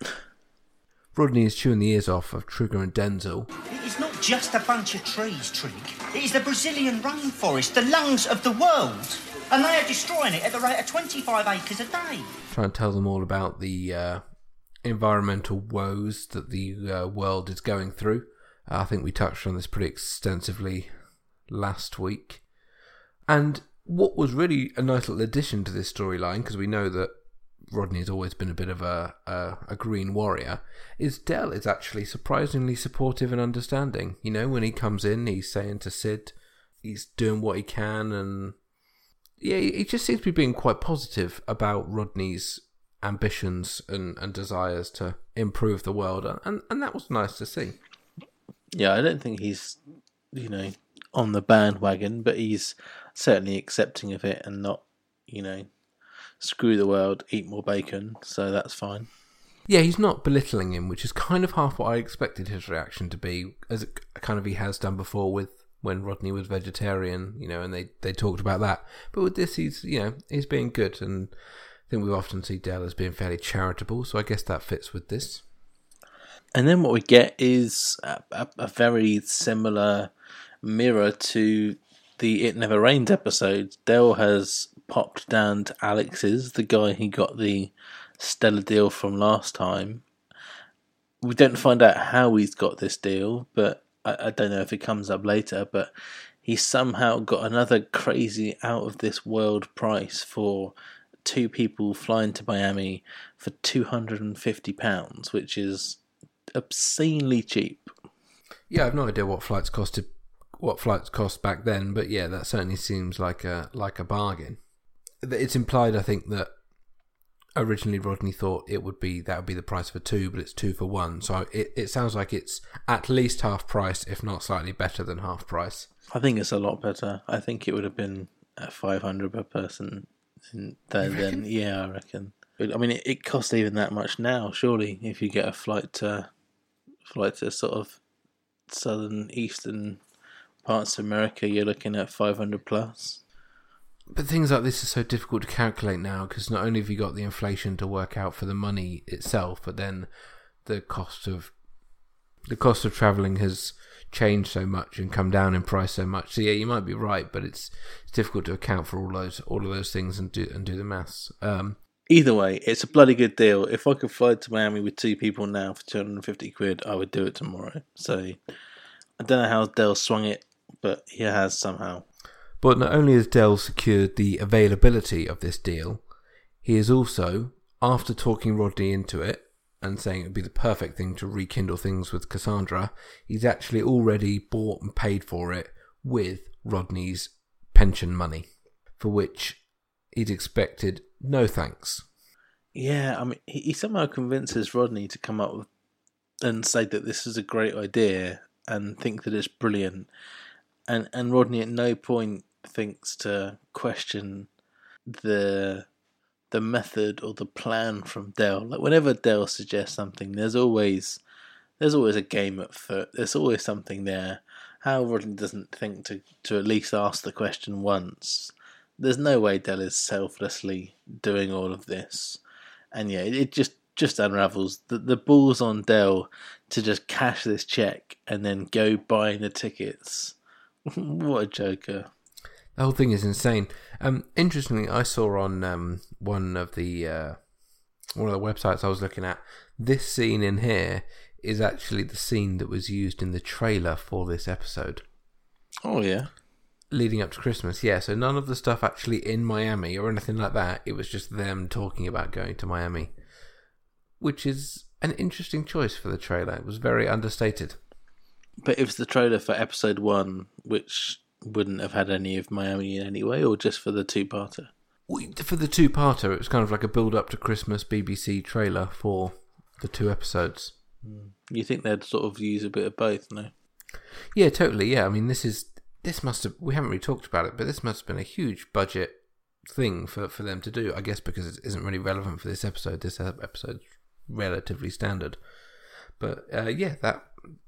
Rodney is chewing the ears off of Trigger and Denzel. It is not just a bunch of trees, Trig. It is the Brazilian rainforest, the lungs of the world. And they are destroying it at the rate of twenty-five acres a day. Trying to tell them all about the uh, environmental woes that the uh, world is going through. Uh, I think we touched on this pretty extensively last week. And what was really a nice little addition to this storyline, because we know that Rodney has always been a bit of a, a a green warrior, is Del is actually surprisingly supportive and understanding. You know, when he comes in, he's saying to Sid, he's doing what he can, and yeah, he just seems to be being quite positive about Rodney's ambitions and, and desires to improve the world, and, and that was nice to see. Yeah, I don't think he's, you know, on the bandwagon, but he's certainly accepting of it and not, you know, screw the world, eat more bacon, so that's fine. Yeah, he's not belittling him, which is kind of half what I expected his reaction to be, as it kind of he has done before with when Rodney was vegetarian, you know, and they, they talked about that. But with this, he's, you know, he's being good, and I think we often see Del as being fairly charitable, so I guess that fits with this. And then what we get is a, a, a very similar mirror to the It Never Rains episode. Del has popped down to Alex's, the guy who got the stellar deal from last time. We don't find out how he's got this deal, but I, I don't know if it comes up later, but he somehow got another crazy out of this world price for two people flying to Miami for two hundred fifty pounds, which is obscenely cheap. Yeah, I've no idea what flights costed, what flights cost back then, but yeah, that certainly seems like a like a bargain. It's implied, I think, that originally Rodney thought it would be that would be the price for two, but it's two for one. So it it sounds like it's at least half price, if not slightly better than half price. I think it's a lot better. I think it would have been at five hundred per person. In there, then yeah, I reckon. I mean, it, it costs even that much now. Surely, if you get a flight to flight to sort of southern eastern parts of America, you're looking at five hundred plus. But things like this are so difficult to calculate now, because not only have you got the inflation to work out for the money itself, but then the cost of the cost of travelling has changed so much and come down in price so much. So yeah, you might be right, but it's, it's difficult to account for all those all of those things and do and do the maths. Um, Either way, it's a bloody good deal. If I could fly to Miami with two people now for two hundred fifty quid, I would do it tomorrow. So I don't know how Del swung it, but he has somehow. But not only has Del secured the availability of this deal, he is also, after talking Rodney into it and saying it would be the perfect thing to rekindle things with Cassandra, he's actually already bought and paid for it with Rodney's pension money, for which he'd expected no thanks. Yeah, I mean, he, he somehow convinces Rodney to come up with and say that this is a great idea and think that it's brilliant. And and Rodney at no point thinks to question the the method or the plan from Del. Like whenever Del suggests something, there's always there's always a game at foot. There's always something there. How Rodney doesn't think to, to at least ask the question once. There's no way Del is selflessly doing all of this. And yeah, it, it just, just unravels. The, the ball's on Del to just cash this check and then go buying the tickets. What a joker. The whole thing is insane. Um, interestingly, I saw on um, one of the uh, one of the websites I was looking at, this scene in here is actually the scene that was used in the trailer for this episode. Oh, yeah. Leading up to Christmas, yeah. So none of the stuff actually in Miami or anything like that. It was just them talking about going to Miami, which is an interesting choice for the trailer. It was very understated. But it was the trailer for episode one, which wouldn't have had any of Miami in any way, or just for the two-parter? For the two-parter, it was kind of like a build-up to Christmas B B C trailer for the two episodes. You think they'd sort of use a bit of both, no? Yeah, totally, yeah. I mean, this is... This must have... We haven't really talked about it, but this must have been a huge budget thing for, for them to do, I guess, because it isn't really relevant for this episode. This episode's relatively standard. But, uh, yeah, that...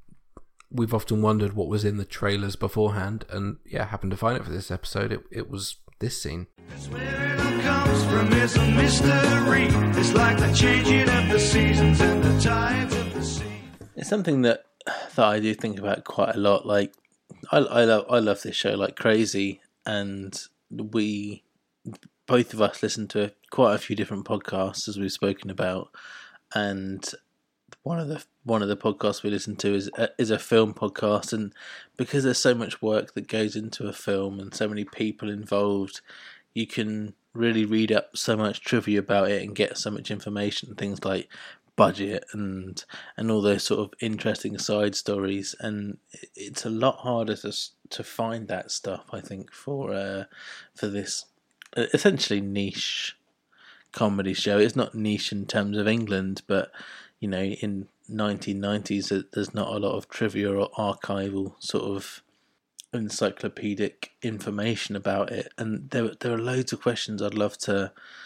We've often wondered what was in the trailers beforehand, and yeah, happened to find it for this episode. It it was this scene. Where it all comes from is a mystery. It's like the changing of the seasons and the tides of the sea. It's something that that I do think about quite a lot. Like, I I love I love this show like crazy, and we both of us listen to quite a few different podcasts as we've spoken about, and one of the one of the podcasts we listen to is a, is a film podcast, and because there's so much work that goes into a film and so many people involved, you can really read up so much trivia about it and get so much information, things like budget and and all those sort of interesting side stories, and it's a lot harder to to find that stuff, I think, for uh, for this essentially niche comedy show. It's not niche in terms of England, but you know, in nineteen nineties, there's not a lot of trivia or archival sort of encyclopedic information about it, and there there are loads of questions I'd love to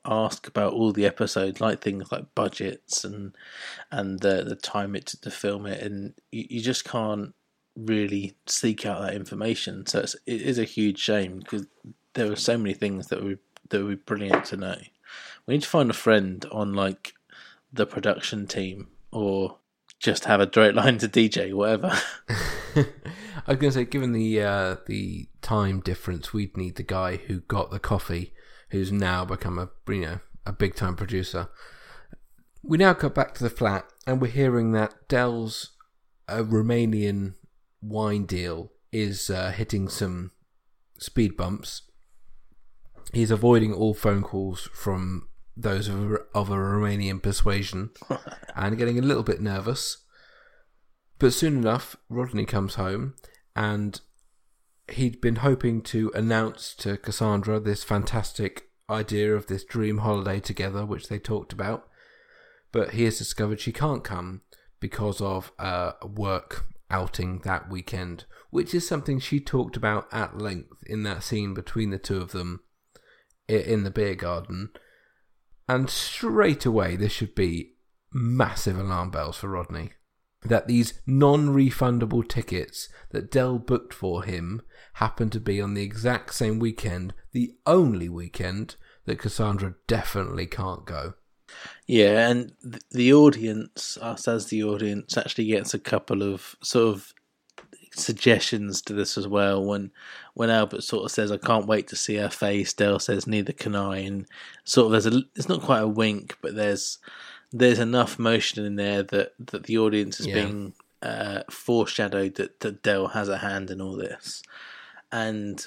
ask about all the episodes, like things like budgets and and the the time it took to film it, and you, you just can't really seek out that information. So it's, it is a huge shame because there were so many things that would that would be brilliant to know. We need to find a friend on like the production team, or just have a direct line to D J, whatever. I was going to say, given the uh, the time difference, we'd need the guy who got the coffee, who's now become a you know a big time producer. We now cut back to the flat, and we're hearing that Del's uh, Romanian wine deal is uh, hitting some speed bumps. He's avoiding all phone calls from those of a, of a Romanian persuasion and getting a little bit nervous. But soon enough, Rodney comes home, and he'd been hoping to announce to Cassandra this fantastic idea of this dream holiday together, which they talked about. But he has discovered she can't come because of uh, a work outing that weekend, which is something she talked about at length in that scene between the two of them in the beer garden. And straight away, this should be massive alarm bells for Rodney. That these non-refundable tickets that Del booked for him happen to be on the exact same weekend, the only weekend that Cassandra definitely can't go. Yeah, and the audience, us as the audience, actually gets a couple of sort of suggestions to this as well. When when Albert sort of says, "I can't wait to see her face," Del says, "Neither can I," and sort of there's a, it's not quite a wink, but there's there's enough motion in there that, that the audience is yeah. being uh, foreshadowed that, that Del has a hand in all this. And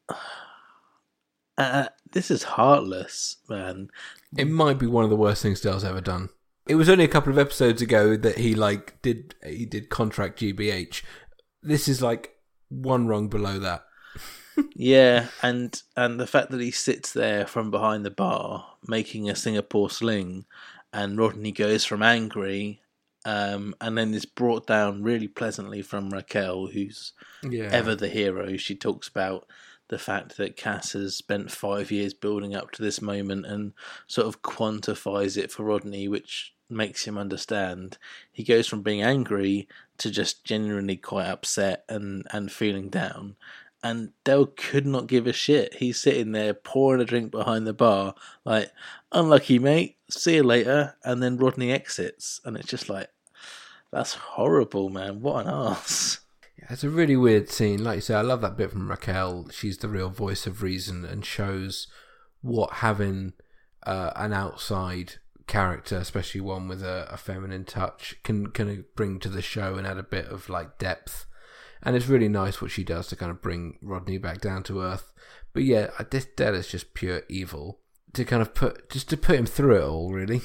uh, this is heartless, man. It might be one of the worst things Del's ever done. It was only a couple of episodes ago that he like did he did contract G B H. This is like one rung below that. Yeah, and and the fact that he sits there from behind the bar making a Singapore sling, and Rodney goes from angry, um, and then is brought down really pleasantly from Raquel, who's yeah. ever the hero. She talks about the fact that Cass has spent five years building up to this moment and sort of quantifies it for Rodney, which makes him understand. He goes from being angry to just genuinely quite upset and, and feeling down. And Del could not give a shit. He's sitting there pouring a drink behind the bar, like, unlucky mate, see you later. And then Rodney exits. And it's just like, that's horrible, man. What an arse. Yeah, it's a really weird scene. Like you say, I love that bit from Raquel. She's the real voice of reason and shows what having uh, an outside character, especially one with a, a feminine touch, can, can bring to the show and add a bit of like depth. And it's really nice what she does to kind of bring Rodney back down to earth. But yeah, this Del is just pure evil. To kind of put, just to put him through it all, really.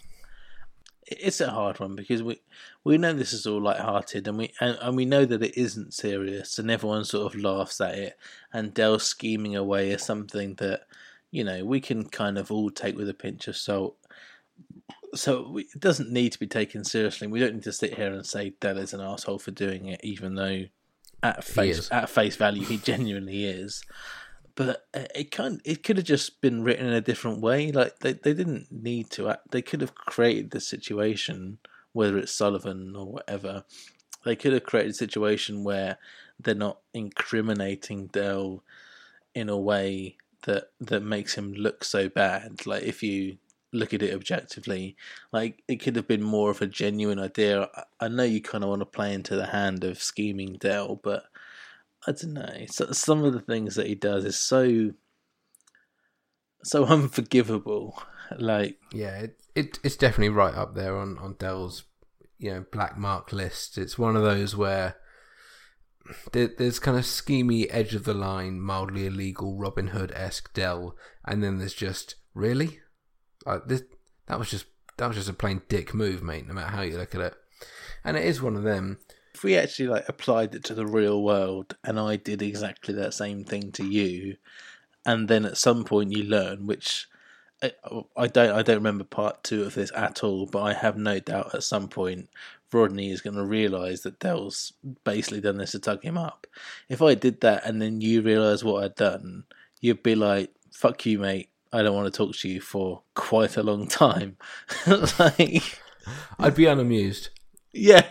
It's a hard one because we we know this is all light-hearted, and we and, and we know that it isn't serious, and everyone sort of laughs at it. And Del scheming away is something that, you know, we can kind of all take with a pinch of salt. So we, it doesn't need to be taken seriously. We don't need to sit here and say Del is an asshole for doing it, even though at face at face value he genuinely is. But it kind it could have just been written in a different way. Like they, they didn't need to act. They could have created the situation, whether it's Sullivan or whatever. They could have created a situation where they're not incriminating Del in a way that that makes him look so bad. Like if you look at it objectively, like it could have been more of a genuine idea. I know you kind of want to play into the hand of scheming Del, but I don't know. So, some of the things that he does is so, so unforgivable. Like, yeah, it, it it's definitely right up there on, on Del's, you know, black mark list. It's one of those where there, there's kind of schemy, edge of the line, mildly illegal Robin Hood-esque Del, and then there's just really, like this. That was just that was just a plain dick move, mate. No matter how you look at it, and it is one of them. If we actually like applied it to the real world and I did exactly that same thing to you, and then at some point you learn, which I, I don't I don't remember part two of this at all, but I have no doubt at some point Rodney is going to realise that Del's basically done this to tug him up. If I did that and then you realise what I'd done, you'd be like, fuck you, mate, I don't want to talk to you for quite a long time. Like, I'd be unamused. Yeah.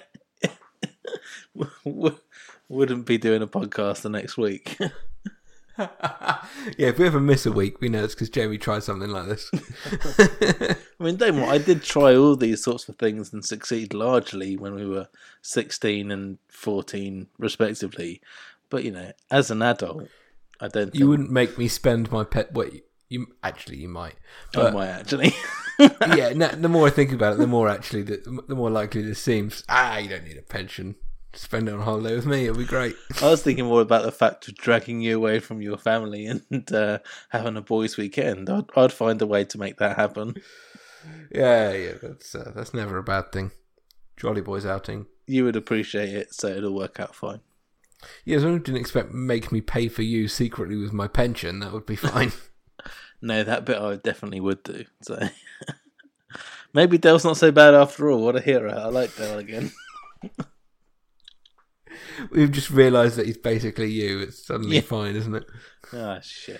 Wouldn't be doing a podcast the next week. Yeah, if we ever miss a week, we know it's because Jamie tried something like this. I mean, don't worry, I did try all these sorts of things and succeed largely when we were sixteen and fourteen, respectively. But, you know, as an adult, I don't think... You wouldn't make me spend my pet... Wait, you actually, you might. But, I might, actually. Yeah, no, the more I think about it, the more actually, the, the more likely this seems. Ah, you don't need a pension. Spend it on holiday with me, it'll be great. I was thinking more about the fact of dragging you away from your family and uh, having a boys' weekend. I'd, I'd find a way to make that happen. Yeah, yeah, that's uh, that's never a bad thing. Jolly boys outing. You would appreciate it, so it'll work out fine. Yeah, as long as you didn't expect make me pay for you secretly with my pension, that would be fine. No, that bit I definitely would do. So maybe Dale's not so bad after all. What a hero. I like Dale again. We've just realised that he's basically you. It's suddenly Yeah. fine, isn't it? Ah, shit.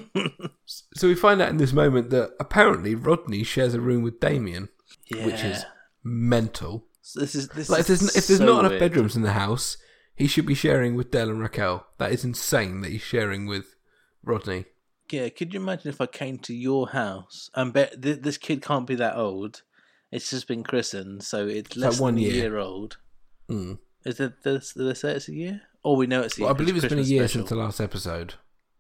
So we find out in this moment that apparently Rodney shares a room with Damien, Yeah. which is mental. So this is this Like if is there's if there's so not enough weird. bedrooms in the house, he should be sharing with Dale and Raquel. That is insane that he's sharing with Rodney. Yeah, could you imagine if I came to your house and bet th- this kid can't be that old? It's just been christened, so it's less like one than a year. year old. Mm. Is it? Does do they say it's a year? Or we know it's a year. Well, I believe it's been a Christmas year special. since the last episode.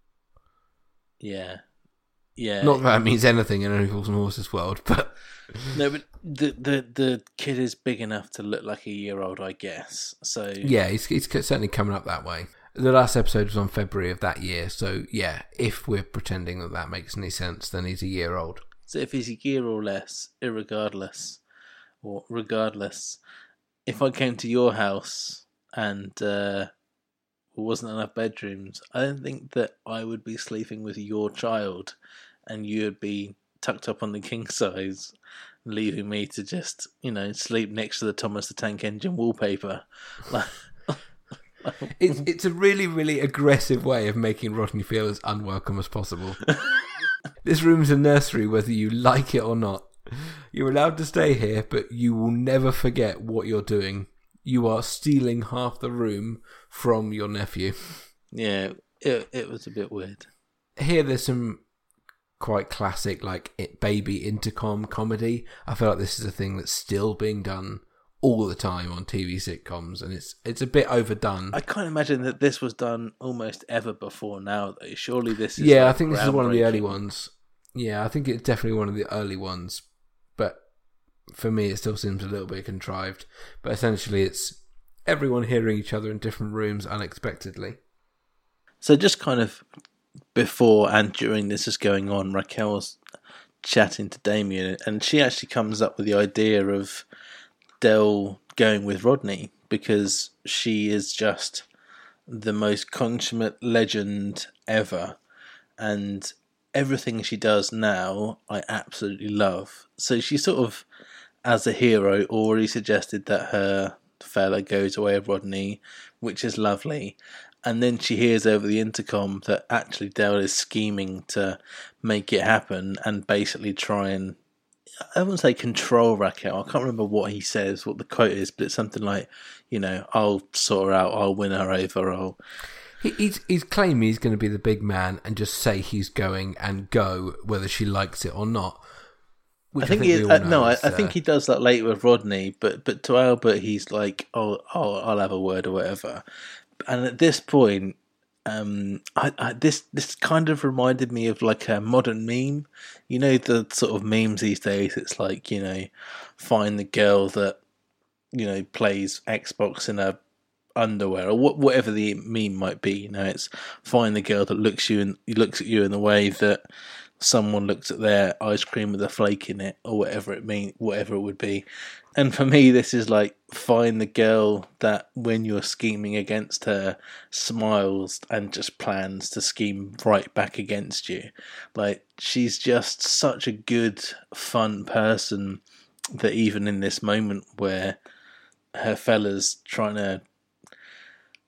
Yeah, yeah. Not that that means anything in Only Fools and Horses world, but No, but the the the kid is big enough to look like a year old, I guess. So yeah, he's, he's certainly coming up that way. The last episode was on February of that year, so yeah, if we're pretending that that makes any sense, then he's a year old. So if he's a year or less, irregardless, or regardless, if I came to your house and uh, there wasn't enough bedrooms, I don't think that I would be sleeping with your child and you would be tucked up on the king size, leaving me to just, you know, sleep next to the Thomas the Tank Engine wallpaper. Like, It's it's a really, really aggressive way of making Rodney feel as unwelcome as possible. This room's a nursery whether you like it or not. You're allowed to stay here, but you will never forget what you're doing. You are stealing half the room from your nephew. yeah, it it was a bit weird. Here there's some quite classic, like, it baby intercom comedy. I feel like this is a thing that's still being done all the time on T V sitcoms, and it's it's a bit overdone. I can't imagine that this was done almost ever before now, though. Surely this is Yeah, like I think this is one of the early groundbreaking. ones. Yeah, I think it's definitely one of the early ones. But for me, it still seems a little bit contrived. But essentially, it's everyone hearing each other in different rooms unexpectedly. So just kind of before and during this is going on, Raquel's chatting to Damien, and she actually comes up with the idea of Del going with Rodney because she is just the most consummate legend ever, and everything she does now I absolutely love. So she sort of, as a hero, already suggested that her fella goes away with Rodney, which is lovely. And then she hears over the intercom that actually Del is scheming to make it happen and basically try and, I wouldn't say control Raquel. I can't remember what he says, what the quote is, but it's something like, you know, I'll sort her out, I'll win her over, I'll... He, he's he's claiming he's going to be the big man and just say he's going and go whether she likes it or not. Which I think, we he, all uh, know no, I, is, I think uh, he does that later with Rodney, but but to Albert he's like, oh, oh, I'll have a word or whatever. And at this point, um, I, I this this kind of reminded me of like a modern meme. You know, the sort of memes these days. It's like, you know, find the girl that, you know, plays Xbox in a underwear or what, whatever the meme might be. You know, it's find the girl that looks you and looks at you in the way that someone looks at their ice cream with a flake in it, or whatever it mean, whatever it would be. And for me, this is like find the girl that, when you're scheming against her, smiles and just plans to scheme right back against you. Like, she's just such a good, fun person that even in this moment where her fella's trying to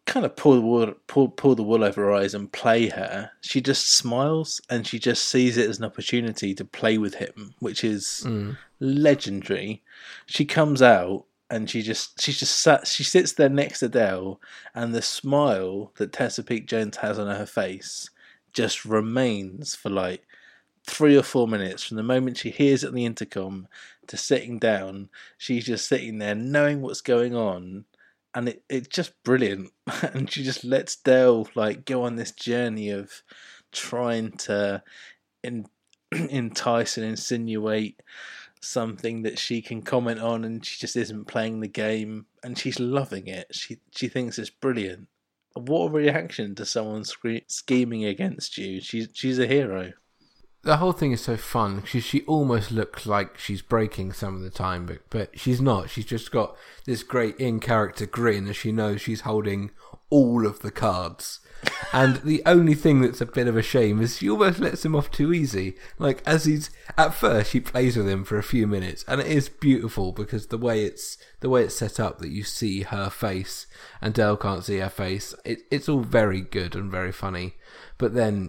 kind of pull the wool, pull, pull the wool over her eyes and play her. She just smiles and she just sees it as an opportunity to play with him, which is Mm. legendary. She comes out and she just she just sat she sits there next to Dell, and the smile that Tessa Peake Jones has on her face just remains for like three or four minutes from the moment she hears it on the intercom to sitting down. She's just sitting there knowing what's going on. And it, it's just brilliant. And she just lets Dell like go on this journey of trying to in, entice and insinuate something that she can comment on, and she just isn't playing the game, and she's loving it. She she thinks it's brilliant. What a reaction to someone scre- scheming against you. She's she's a hero. The whole thing is so fun. She she almost looks like she's breaking some of the time, but but she's not. She's just got this great in character grin as she knows she's holding all of the cards. And the only thing that's a bit of a shame is she almost lets him off too easy. Like, as he's at first, she plays with him for a few minutes, and it is beautiful because the way it's the way it's set up that you see her face and Dell can't see her face. It, it's all very good and very funny, but then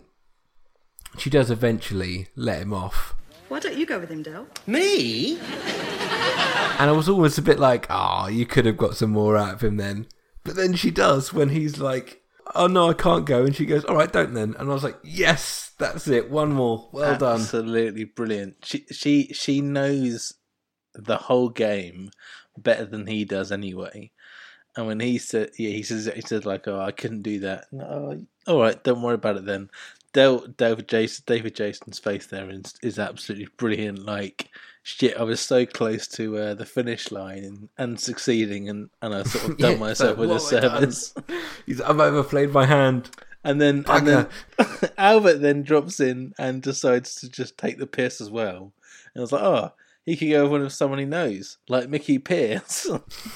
she does eventually let him off. Why don't you go with him, Dell? Me? And I was almost a bit like, ah, oh, you could have got some more out of him then. But then she does when he's like, oh no, I can't go. And she goes, all right, don't then. And I was like, yes, that's it. One more. Well done. Absolutely brilliant. She she she knows the whole game better than he does anyway. And when he said, yeah, he says, he said like, oh, I couldn't do that. No, all right, don't worry about it then. Del, David Jason, David Jason's face there is, is absolutely brilliant. Like, shit, I was so close to uh, the finish line and, and succeeding, and, and I sort of done Yeah, myself so with a what have I done? service. He's, I've overplayed my hand. And then, and then Albert then drops in and decides to just take the piss as well. And I was like, oh, he could go with one of someone he knows, like Mickey Pierce.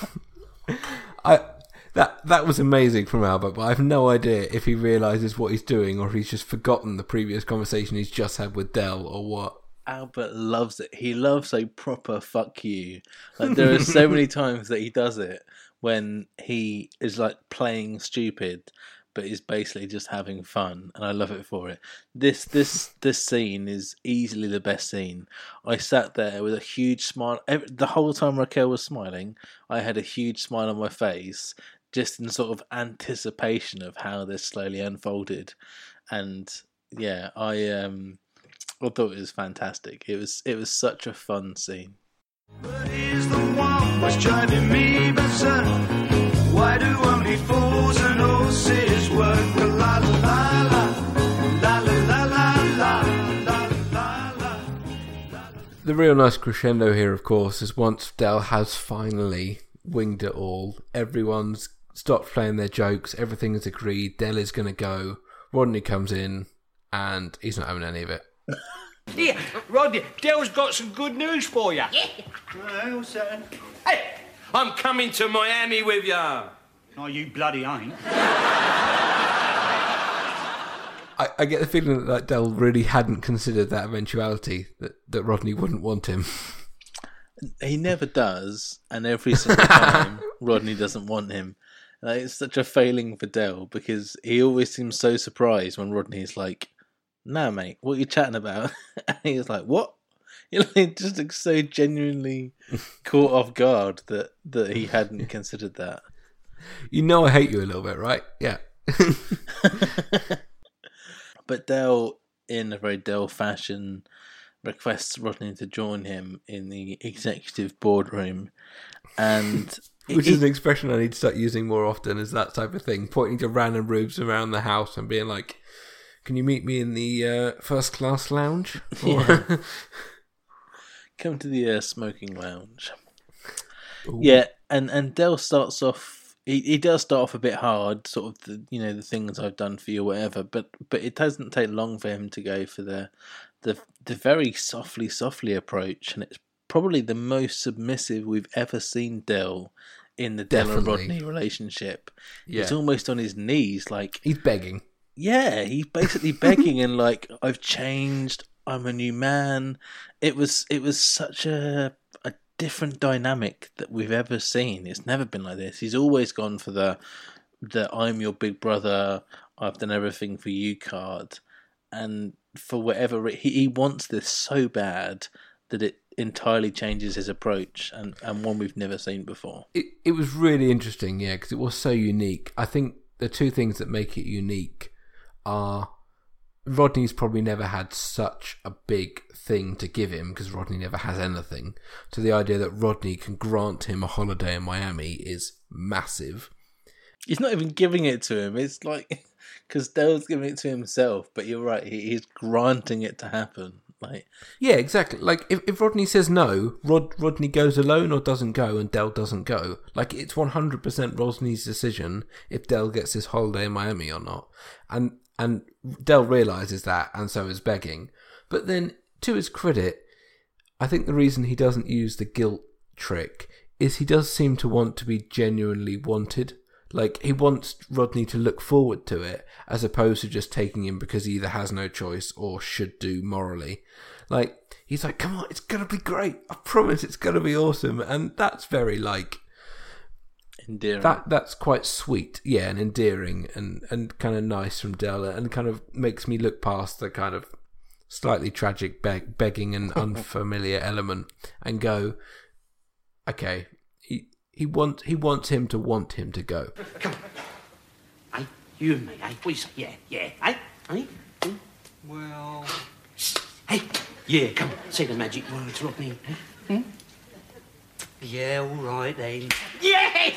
I that that was amazing from Albert, but I have no idea if he realises what he's doing or if he's just forgotten the previous conversation he's just had with Dell or what. Albert loves it. He loves a proper fuck you. Like, there are so many times that he does it when he is like playing stupid, but is basically just having fun, and I love it for it. This this this scene is easily the best scene. I sat there with a huge smile. Every, the whole time Raquel was smiling, I had a huge smile on my face, just in sort of anticipation of how this slowly unfolded. And yeah, I um, I thought it was fantastic. It was it was such a fun scene. But he's the one was driving me berserk. Why do only fools and horses work? La la la la, la la la la, la la la. The real nice crescendo here, of course, is once Dell has finally winged it all. Everyone's stopped playing their jokes. Everything is agreed. Dell is going to go. Rodney comes in, and he's not having any of it. Here, Rodney, Dell's got some good news for you. Yeah. Well, sir. Hey, I'm coming to Miami with you. No, you bloody ain't. I, I get the feeling that Dell really hadn't considered that eventuality, that, that Rodney wouldn't want him. He never does, and every single time Rodney doesn't want him. Like, it's such a failing for Dell, because he always seems so surprised when Rodney's like, "Nah, mate, what are you chatting about?" And he's like, "What?" You know, just like, so genuinely caught off guard that, that he hadn't considered that. You know I hate you a little bit, right? Yeah. But Dell, in a very Dell fashion, requests Rodney to join him in the executive boardroom, and which it, is an expression I need to start using more often, is that type of thing, pointing to random rooms around the house and being like, "Can you meet me in the uh, first class lounge?" Yeah. Come to the uh, smoking lounge. Ooh. Yeah, and and Dell starts off. He he does start off a bit hard, sort of the you know the things I've done for you, or whatever. But but it doesn't take long for him to go for the the the very softly softly approach, and it's probably the most submissive we've ever seen Dell in the Dell and Rodney relationship. Yeah. He's almost on his knees, like he's begging. Yeah, he's basically begging and like, "I've changed. I'm a new man." It was it was such a a different dynamic that we've ever seen. It's never been like this. He's always gone for the the I'm your big brother, I've done everything for you card, and for whatever re- he he wants this so bad that it entirely changes his approach, and, and one we've never seen before. It it was really interesting, yeah, because it was so unique. I think the two things that make it unique are Rodney's probably never had such a big thing to give him, because Rodney never has anything. So the idea that Rodney can grant him a holiday in Miami is massive. He's not even giving it to him. It's like, because Dale's giving it to himself, but you're right, he, he's granting it to happen. Like, yeah, exactly. Like, if, if Rodney says no, Rod Rodney goes alone or doesn't go, and Del doesn't go. Like, it's one hundred percent Rodney's decision if Del gets his holiday in Miami or not. And and Del realises that, and so is begging. But then, to his credit, I think the reason he doesn't use the guilt trick is he does seem to want to be genuinely wanted. Like, he wants Rodney to look forward to it, as opposed to just taking him because he either has no choice or should do morally. Like, he's like, come on, it's going to be great. I promise it's going to be awesome. And that's very, like... endearing. That, that's quite sweet. Yeah, and endearing and, and kind of nice from Del, and kind of makes me look past the kind of slightly tragic beg- begging and unfamiliar element and go, okay... He wants he wants him to want him to go. Come on. Hey, you and me, eh? What do you say? Yeah, yeah. Hey? Hey? Hmm? Well... Hey, yeah, come on. Say the magic words, Rodney. Eh? Hmm? Yeah, all right, then. Yes!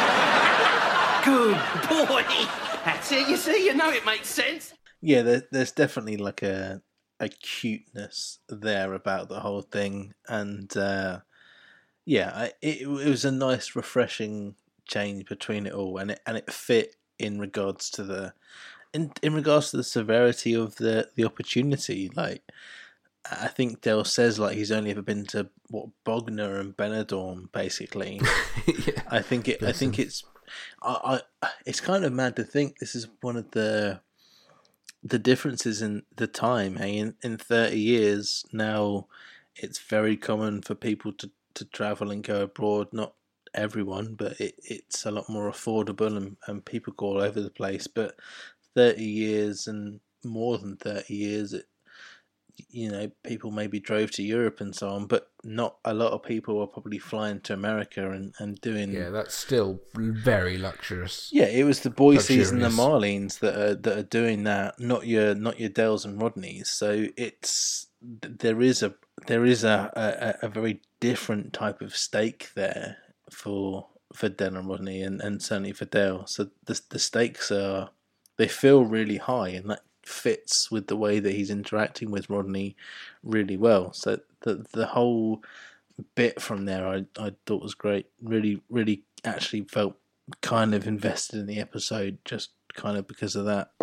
Good boy! That's it, you see? You know it makes sense. Yeah, there, there's definitely like a, a cuteness there about the whole thing. And... uh Yeah, I, it, it was a nice, refreshing change between it all, and it and it fit in regards to the, in in regards to the severity of the, the opportunity. Like, I think Del says like he's only ever been to what Bognor and Benidorm, basically. yeah, I think it. I think it's, I, I it's kind of mad to think this is one of the, the differences in the time. Hey, in in thirty years now, it's very common for people to. to travel and go abroad. Not everyone, but it, it's a lot more affordable, and, and people go all over the place. But thirty years and more than thirty years, it, you know, people maybe drove to Europe and so on, but not a lot of people were probably flying to America and, and doing... Yeah, that's still very luxurious. Yeah, it was the Boise's and the Marlenes that are, that are doing that, not your not your Dells and Rodneys. So it's... There is a there is a, a, a very different type of stake there for for Del and Rodney, and, and certainly for Del. So the the stakes are, they feel really high, and that fits with the way that he's interacting with Rodney really well. So the the whole bit from there I, I thought was great. Really, really actually felt kind of invested in the episode just kind of because of that.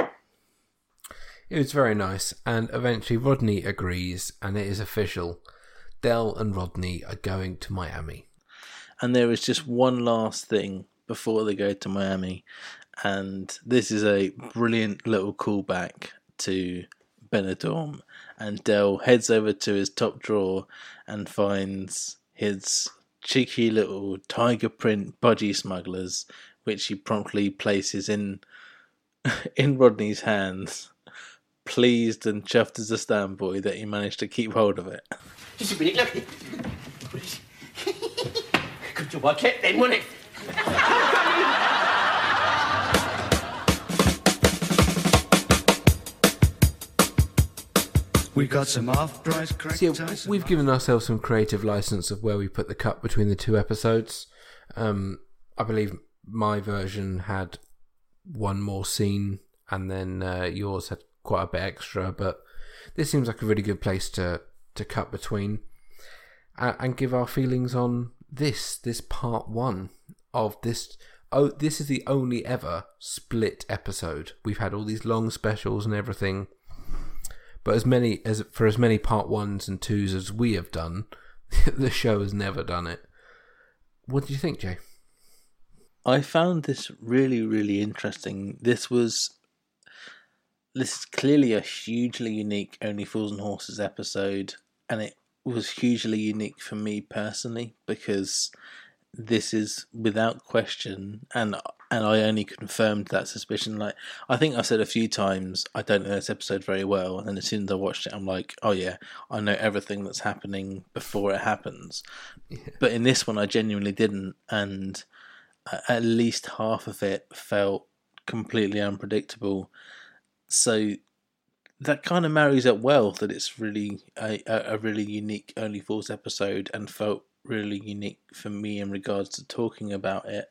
It was very nice, and eventually Rodney agrees, and it is official. Del and Rodney are going to Miami. And there is just one last thing before they go to Miami, and this is a brilliant little callback to Benidorm. And Del heads over to his top drawer and finds his cheeky little tiger print budgie smugglers, which he promptly places in in Rodney's hands, pleased and chuffed as a standboy that he managed to keep hold of it. Just a minute, look. Good job I kept then, wasn't it? We got some off-price crack. So yeah, we've given ourselves some creative license of where we put the cut between the two episodes. Um, I believe my version had one more scene, and then uh, yours had quite a bit extra, but this seems like a really good place to, to cut between uh, and give our feelings on this, this part one of this. Oh, this is the only ever split episode. We've had all these long specials and everything, but as many as for as many part ones and twos as we have done, the show has never done it. What do you think, Jay? I found this really, really interesting. This was this is clearly a hugely unique Only Fools and Horses episode, and it was hugely unique for me personally because this is without question, and and I only confirmed that suspicion. Like, I think I've said a few times, I don't know this episode very well, and then as soon as I watched it, I'm like, oh yeah, I know everything that's happening before it happens. Yeah. But in this one, I genuinely didn't, and at least half of it felt completely unpredictable. So that kind of marries up well, that it's really a, a really unique Only Fools episode, and felt really unique for me in regards to talking about it.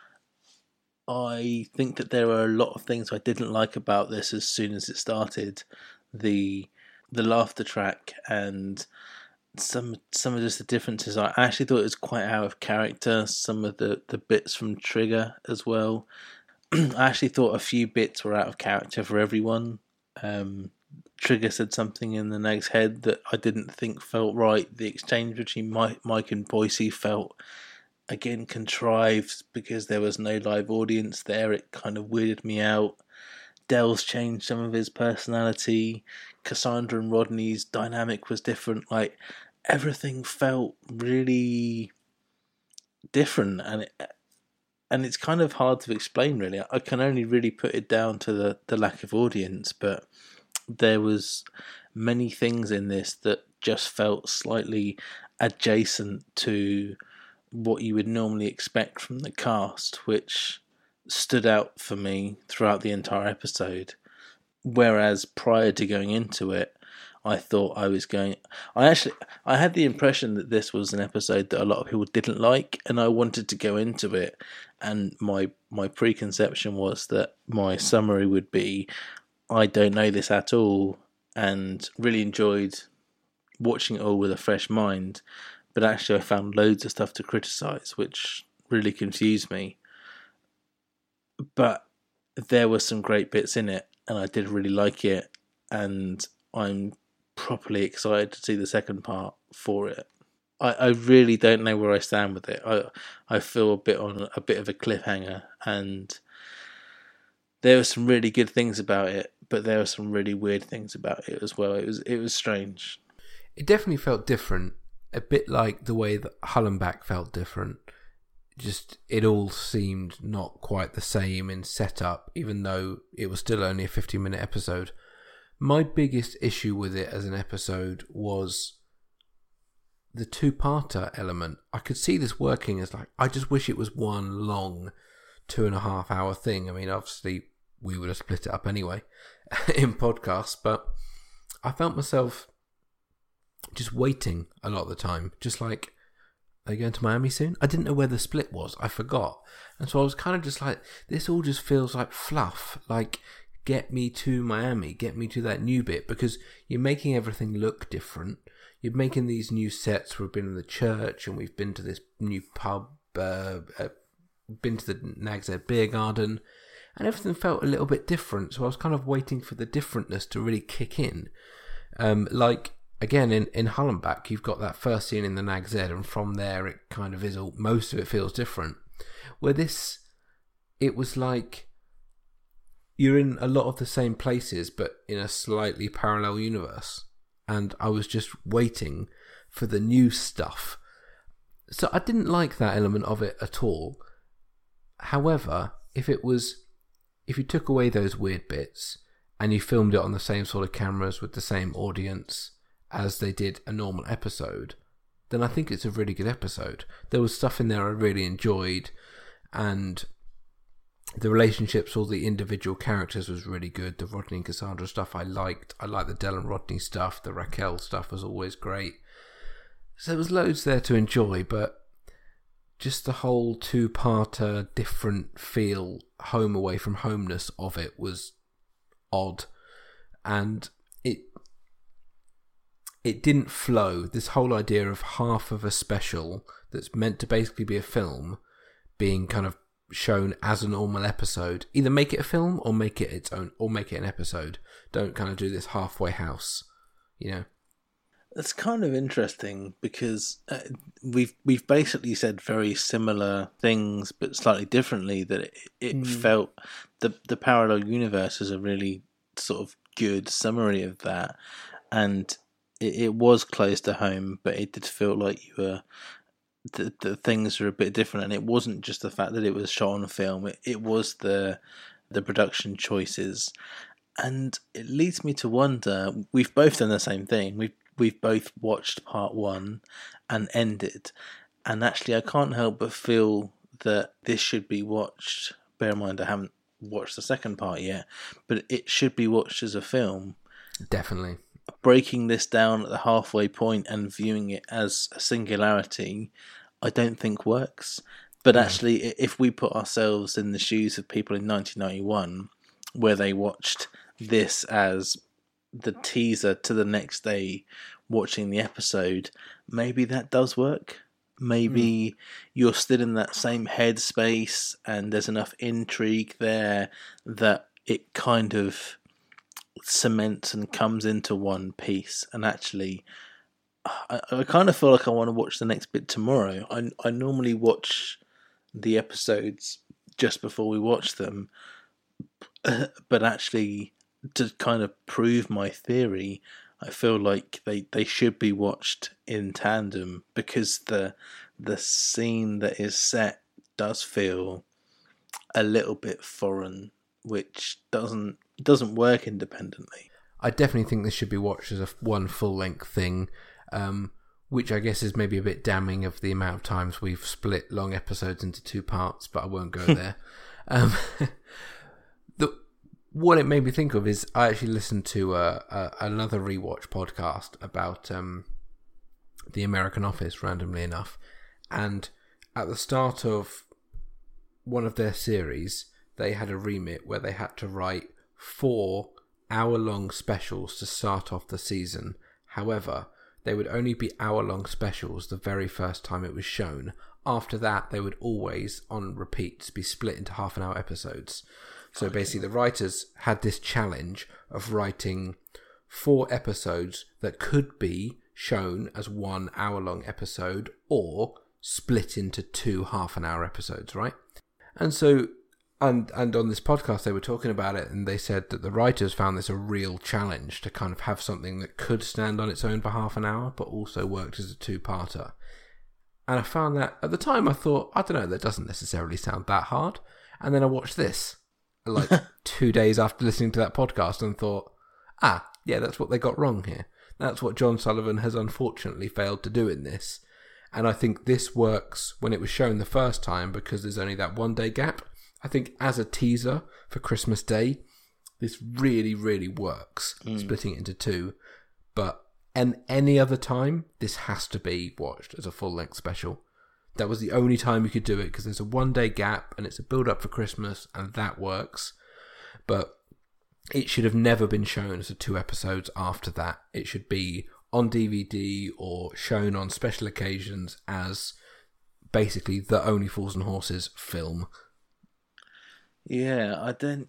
I think that there are a lot of things I didn't like about this as soon as it started. The the laughter track and some some of just the differences. I actually thought it was quite out of character, some of the, the bits from Trigger as well. I actually thought a few bits were out of character for everyone. Um, Trigger said something in the Nag's head that I didn't think felt right. The exchange between Mike, Mike and Boise felt, again, contrived because there was no live audience there. It kind of weirded me out. Dell's changed some of his personality. Cassandra and Rodney's dynamic was different. Like, everything felt really different, and it, and it's kind of hard to explain, really. I can only really put it down to the, the lack of audience, but there was many things in this that just felt slightly adjacent to what you would normally expect from the cast, which stood out for me throughout the entire episode. Whereas prior to going into it, I thought I was going... I actually... I had the impression that this was an episode that a lot of people didn't like, and I wanted to go into it, and my, my preconception was that my summary would be, I don't know this at all, and really enjoyed watching it all with a fresh mind, but actually I found loads of stuff to criticise, which really confused me. But there were some great bits in it, and I did really like it, and I'm properly excited to see the second part for it. I, I really don't know where I stand with it. I I feel a bit on a bit of a cliffhanger, and there were some really good things about it, but there were some really weird things about it as well. It was it was strange. It definitely felt different, a bit like the way that Hullenbach felt different. Just, it all seemed not quite the same in setup, even though it was still only a fifteen minute episode. My biggest issue with it as an episode was the two-parter element. I could see this working as like, I just wish it was one long two and a half hour thing. I mean, obviously we would have split it up anyway in podcasts, but I felt myself just waiting a lot of the time. Just like, are you going to Miami soon? I didn't know where the split was. I forgot. And so I was kind of just like, this all just feels like fluff. Like, get me to Miami. Get me to that new bit. Because you're making everything look different. You're making these new sets. We've been in the church and we've been to this new pub. Uh, uh, been to the Nag's Head Beer Garden. And everything felt a little bit different. So I was kind of waiting for the differentness to really kick in. Um, like... Again, in, in Hullenbach, you've got that first scene in the Nag's Head, and from there it kind of is all, most of it feels different. Where this, it was like you're in a lot of the same places, but in a slightly parallel universe. And I was just waiting for the new stuff. So I didn't like that element of it at all. However, if it was, if you took away those weird bits, and you filmed it on the same sort of cameras with the same audience as they did a normal episode, then I think it's a really good episode. There was stuff in there I really enjoyed, and the relationships, all the individual characters was really good. The Rodney and Cassandra stuff I liked. I liked the Del and Rodney stuff. The Raquel stuff was always great. So there was loads there to enjoy, but just the whole two-parter, different feel, home away from homeness of it was odd, and it it didn't flow. This whole idea of half of a special that's meant to basically be a film being kind of shown as a normal episode. Either make it a film or make it its own, or make it an episode. Don't kind of do this halfway house, you know. It's kind of interesting because uh, we've we've basically said very similar things, but slightly differently. That it, it mm. felt the the parallel universe is a really sort of good summary of that, and it, it was close to home, but it did feel like you were the, the things are a bit different, and it wasn't just the fact that it was shot on film. It, it was the the production choices, and it leads me to wonder. We've both done the same thing. We've we've both watched part one and ended, and actually, I can't help but feel that this should be watched. Bear in mind, I haven't watched the second part yet, but it should be watched as a film. Definitely. Breaking this down at the halfway point and viewing it as a singularity, I don't think works. But No. actually, if we put ourselves in the shoes of people in nineteen ninety-one, where they watched this as the teaser to the next day watching the episode, maybe that does work. Maybe mm. you're still in that same headspace and there's enough intrigue there that it kind of cements and comes into one piece. And actually, I, I kind of feel like I want to watch the next bit tomorrow. I, I normally watch the episodes just before we watch them, but actually, to kind of prove my theory, I feel like they, they should be watched in tandem, because the the scene that is set does feel a little bit foreign, which doesn't doesn't work independently. I definitely think this should be watched as a one full length thing, um, which I guess is maybe a bit damning of the amount of times we've split long episodes into two parts, but I won't go there. um, the What it made me think of is I actually listened to uh, uh, another rewatch podcast about um, The American Office, randomly enough, and at the start of one of their series, they had a remit where they had to write four hour-long specials to start off the season. However, they would only be hour-long specials the very first time it was shown. After that, they would always, on repeats, be split into half-an-hour episodes. So basically, the writers had this challenge of writing four episodes that could be shown as one hour-long episode or split into two half-an-hour episodes, right? And so, and and on this podcast, they were talking about it, and they said that the writers found this a real challenge to kind of have something that could stand on its own for half an hour, but also worked as a two-parter. And I found that, at the time, I thought, I don't know, that doesn't necessarily sound that hard. And then I watched this, like two days after listening to that podcast, and thought, ah, yeah, that's what they got wrong here. That's what John Sullivan has unfortunately failed to do in this. And I think this works when it was shown the first time because there's only that one day gap. I think as a teaser for Christmas Day, this really, really works, mm. splitting it into two. But and any other time, this has to be watched as a full-length special. That was the only time you could do it because there's a one-day gap and it's a build-up for Christmas, and that works. But it should have never been shown as a two episodes after that. It should be on D V D or shown on special occasions as basically the Only Fools and Horses film. Yeah, I don't...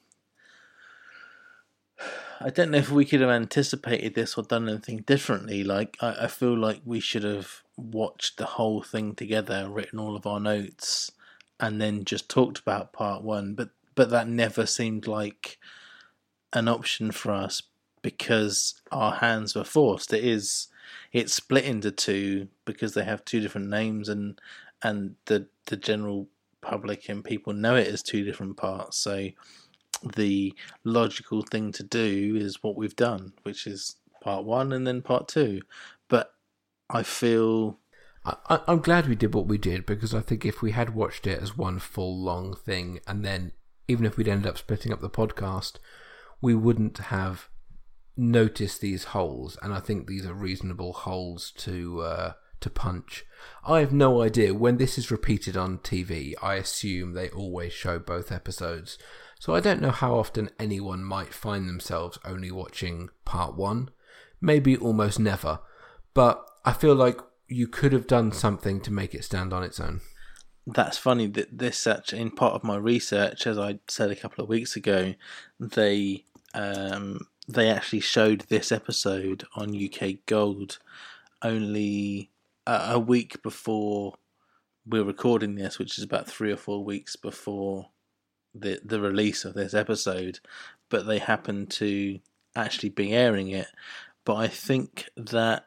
I don't know if we could have anticipated this or done anything differently. Like, I, I feel like we should have watched the whole thing together, written all of our notes, and then just talked about part one. But but that never seemed like an option for us because our hands were forced. It is it's split into two because they have two different names, and and the the general public and people know it as two different parts. So the logical thing to do is what we've done, which is part one and then part two. But I feel... I, I'm glad we did what we did, because I think if we had watched it as one full long thing, and then even if we'd ended up splitting up the podcast, we wouldn't have noticed these holes, and I think these are reasonable holes to uh, to punch. I have no idea. When this is repeated on T V, I assume they always show both episodes. So I don't know how often anyone might find themselves only watching part one. Maybe almost never. But I feel like you could have done something to make it stand on its own. That's funny that this actually, in part of my research, as I said a couple of weeks ago, they um, they actually showed this episode on U K Gold only a, a week before we're recording this, which is about three or four weeks before the the release of this episode, but they happen to actually be airing it. But I think that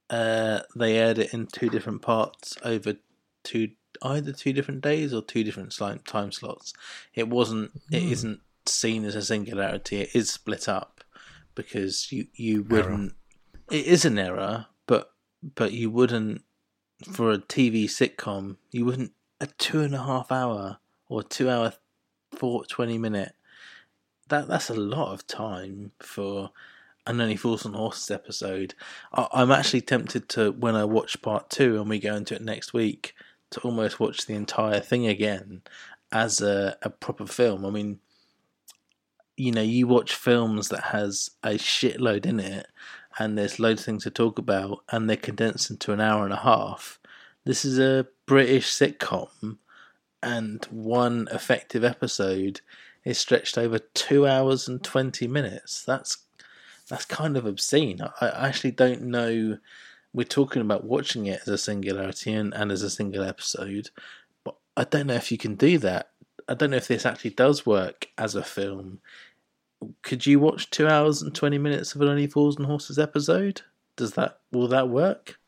uh, they aired it in two different parts over two either two different days or two different sli- time slots. It wasn't. Mm. It isn't seen as a singularity. It is split up because you you wouldn't. Error. It is an error, but but you wouldn't for a T V sitcom. You wouldn't a two and a half hour or two hour, four twenty minute. That that's a lot of time for an Only Fools and Horses episode. I, I'm actually tempted to, when I watch part two and we go into it next week, to almost watch the entire thing again as a, a proper film. I mean, you know, you watch films that has a shitload in it and there's loads of things to talk about and they're condensed into an hour and a half. This is a British sitcom and one effective episode is stretched over two hours and twenty minutes. That's that's kind of obscene. I, I actually don't know. We're talking about watching it as a singularity and, and as a single episode, but I don't know if you can do that. I don't know if this actually does work as a film. Could you watch two hours and twenty minutes of an Only Fools and Horses episode? Does that will that work?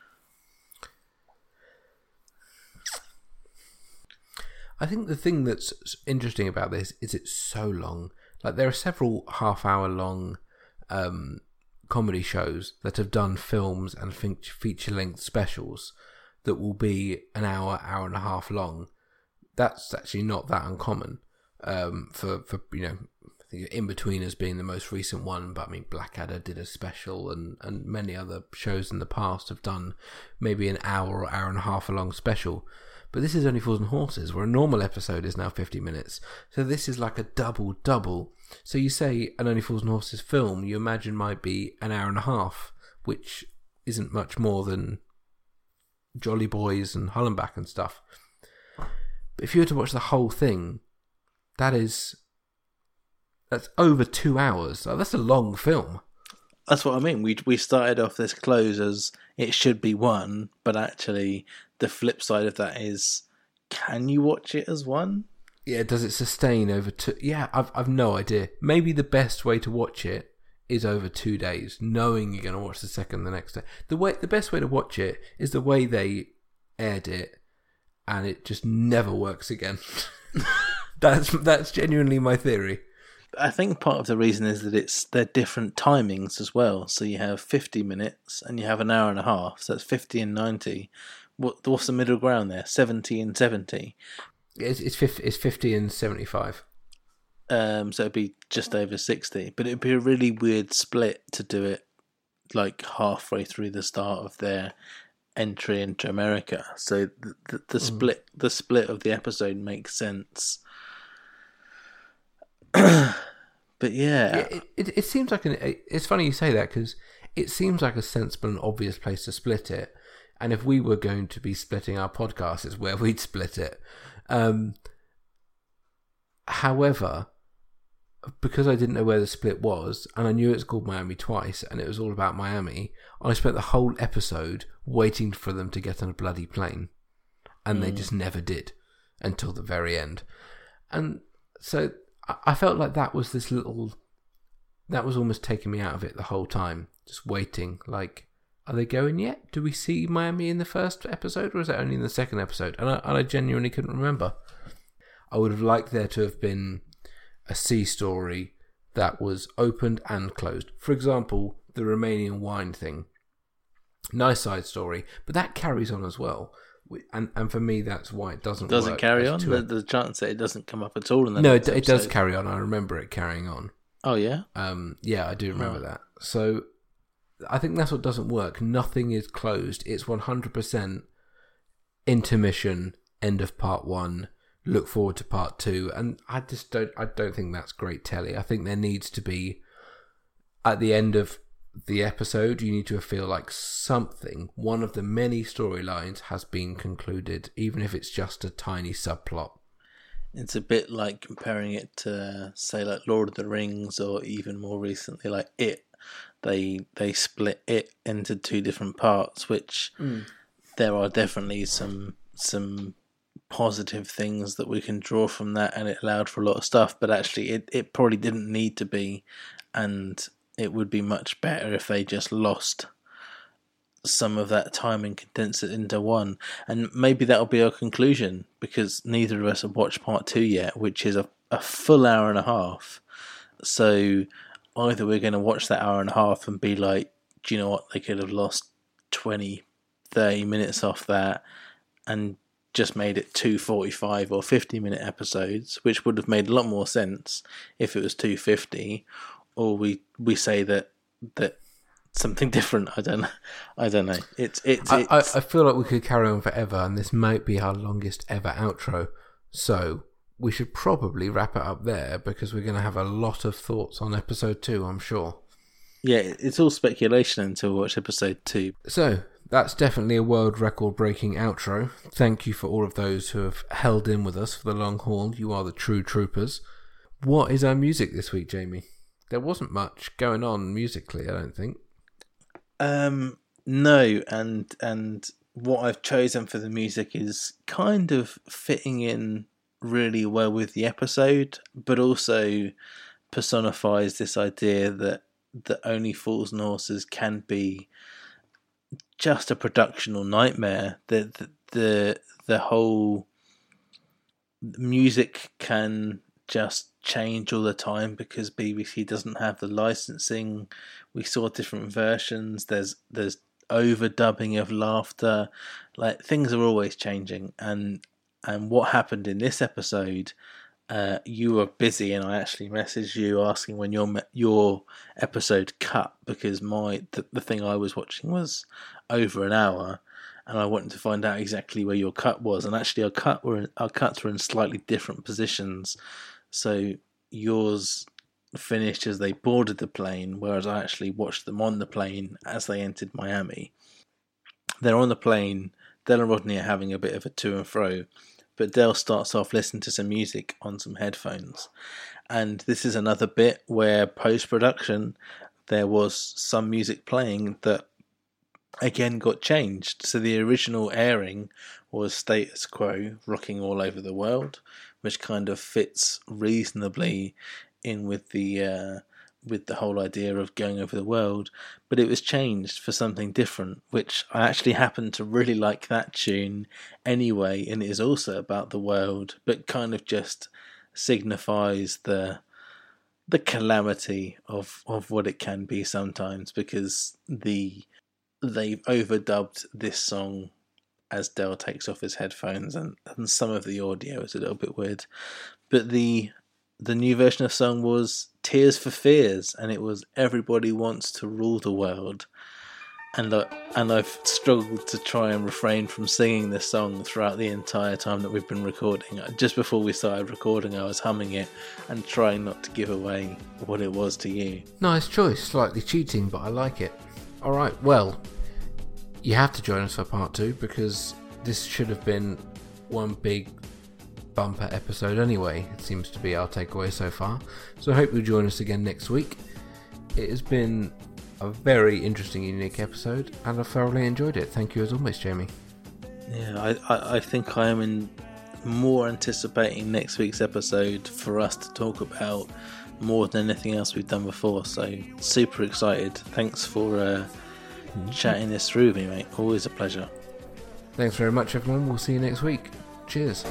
I think the thing that's interesting about this is it's so long. Like, there are several half-hour-long um, comedy shows that have done films and feature-length specials that will be an hour, hour and a half long. That's actually not that uncommon. Um, for, for you know, I think In-Betweeners being the most recent one, but I mean, Blackadder did a special, and, and many other shows in the past have done maybe an hour or hour and a half a long special. But this is Only Fools and Horses, where a normal episode is now fifty minutes. So this is like a double-double. So you say an Only Fools and Horses film, you imagine might be an hour and a half, which isn't much more than Jolly Boys and Hull and Back and stuff. But if you were to watch the whole thing, that is... that's over two hours. So that's a long film. That's what I mean. We we started off this close as it should be one, but actually the flip side of that is, can you watch it as one? Yeah, does it sustain over two? Yeah, I've I've no idea. Maybe the best way to watch it is over two days, knowing you're going to watch the second the next day. The way the best way to watch it is the way they aired it, and it just never works again. that's that's genuinely my theory. I think part of the reason is that it's they're different timings as well. So you have fifty minutes and you have an hour and a half. So that's fifty and ninety. What what's the middle ground there? Seventy and seventy. It's it's fifty, it's fifty and seventy-five. Um, so it'd be just over sixty. But it'd be a really weird split to do it like halfway through the start of their entry into America. So the the, the mm. split the split of the episode makes sense. But yeah, yeah it, it, it seems like an. It's funny you say that because it seems like a sensible and obvious place to split it. And if we were going to be splitting our podcast, it's where we'd split it. Um, however, because I didn't know where the split was, and I knew it's called Miami Twice, and it was all about Miami, I spent the whole episode waiting for them to get on a bloody plane, and mm. they just never did until the very end. And so I felt like that was this little, that was almost taking me out of it the whole time, just waiting, like, are they going yet? Do we see Miami in the first episode, or is that only in the second episode? And I, and I genuinely couldn't remember. I would have liked there to have been a sea story that was opened and closed. For example, the Romanian wine thing. Nice side story, but that carries on as well. And and for me, that's why it doesn't doesn't work. carry on. There's the chance that it doesn't come up at all in the no, next it, it episode. does carry on. I remember it carrying on. Oh yeah, um, yeah, I do remember oh. that. So I think that's what doesn't work. Nothing is closed. It's one hundred percent intermission. End of part one. Look forward to part two. And I just don't. I don't think that's great telly. I think there needs to be at the end of the episode, you need to feel like something, one of the many storylines has been concluded, even if it's just a tiny subplot. It's a bit like comparing it to, say, like Lord of the Rings, or even more recently, like It. They they split It into two different parts, which mm. there are definitely some some positive things that we can draw from that, and it allowed for a lot of stuff, but actually it, it probably didn't need to be, and it would be much better if they just lost some of that time and condense it into one. And maybe that'll be our conclusion, because neither of us have watched part two yet, which is a, a full hour and a half. So either we're going to watch that hour and a half and be like, do you know what, they could have lost twenty, thirty minutes off that and just made it two forty-five or fifty minute episodes, which would have made a lot more sense if it was two fifty, or we we say that that something different. I don't know. I don't know. It's it's. I, it's I, I feel like we could carry on forever, and this might be our longest ever outro. So we should probably wrap it up there, because we're going to have a lot of thoughts on episode two, I'm sure. Yeah, it's all speculation until we watch episode two. So that's definitely a world record breaking outro. Thank you for all of those who have held in with us for the long haul. You are the true troopers. What is our music this week, Jamie? There wasn't much going on musically, I don't think. Um, no, and and what I've chosen for the music is kind of fitting in really well with the episode, but also personifies this idea that that Only Fools and Horses can be just a productional nightmare. The the the, the whole music can just change all the time because B B C doesn't have the licensing. We saw different versions. There's there's overdubbing of laughter. Like, things are always changing, and and what happened in this episode, uh, you were busy, and I actually messaged you asking when your your episode cut, because my the, the thing I was watching was over an hour, and I wanted to find out exactly where your cut was. And actually, our cut were in, our cuts were in slightly different positions. So yours finished as they boarded the plane, whereas I actually watched them on the plane as they entered Miami. They're on the plane. Del and Rodney are having a bit of a to and fro, but Del starts off listening to some music on some headphones. And this is another bit where post-production there was some music playing that again got changed. So the original airing was Status Quo, Rocking All Over the World, which kind of fits reasonably in with the uh, with the whole idea of going over the world, but it was changed for something different, which I actually happen to really like that tune anyway, and it is also about the world, but kind of just signifies the the calamity of, of what it can be sometimes, because the they've overdubbed this song as Del takes off his headphones, and, and some of the audio is a little bit weird. But the the new version of the song was Tears for Fears, and it was Everybody Wants to Rule the World. And I, and I've struggled to try and refrain from singing this song throughout the entire time that we've been recording. Just before we started recording, I was humming it and trying not to give away what it was to you. Nice choice, slightly cheating, but I like it. Alright, well, you have to join us for part two, because this should have been one big bumper episode anyway. It seems to be our takeaway so far. So I hope you'll join us again next week. It has been a very interesting, unique episode, and I thoroughly enjoyed it. Thank you as always, Jamie. Yeah, I, I, I think I am in more anticipating next week's episode for us to talk about more than anything else we've done before. So super excited. Thanks for uh, mm-hmm. chatting this through with me, mate. Always a pleasure. Thanks very much, everyone. We'll see you next week. Cheers.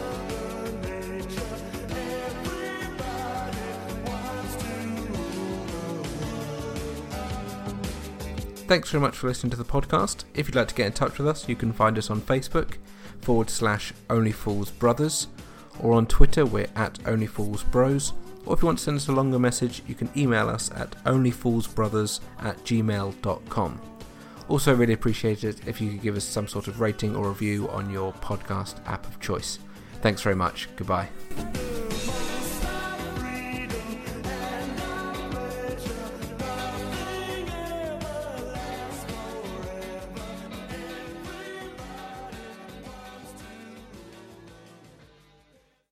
Thanks very much for listening to the podcast. If you'd like to get in touch with us, you can find us on Facebook, forward slash Only Fools Brothers, or on Twitter, we're at Only Fools Bros, or if you want to send us a longer message, you can email us at onlyfoolsbrothers at gmail dot com. Also, really appreciate it if you could give us some sort of rating or review on your podcast app of choice. Thanks very much. Goodbye.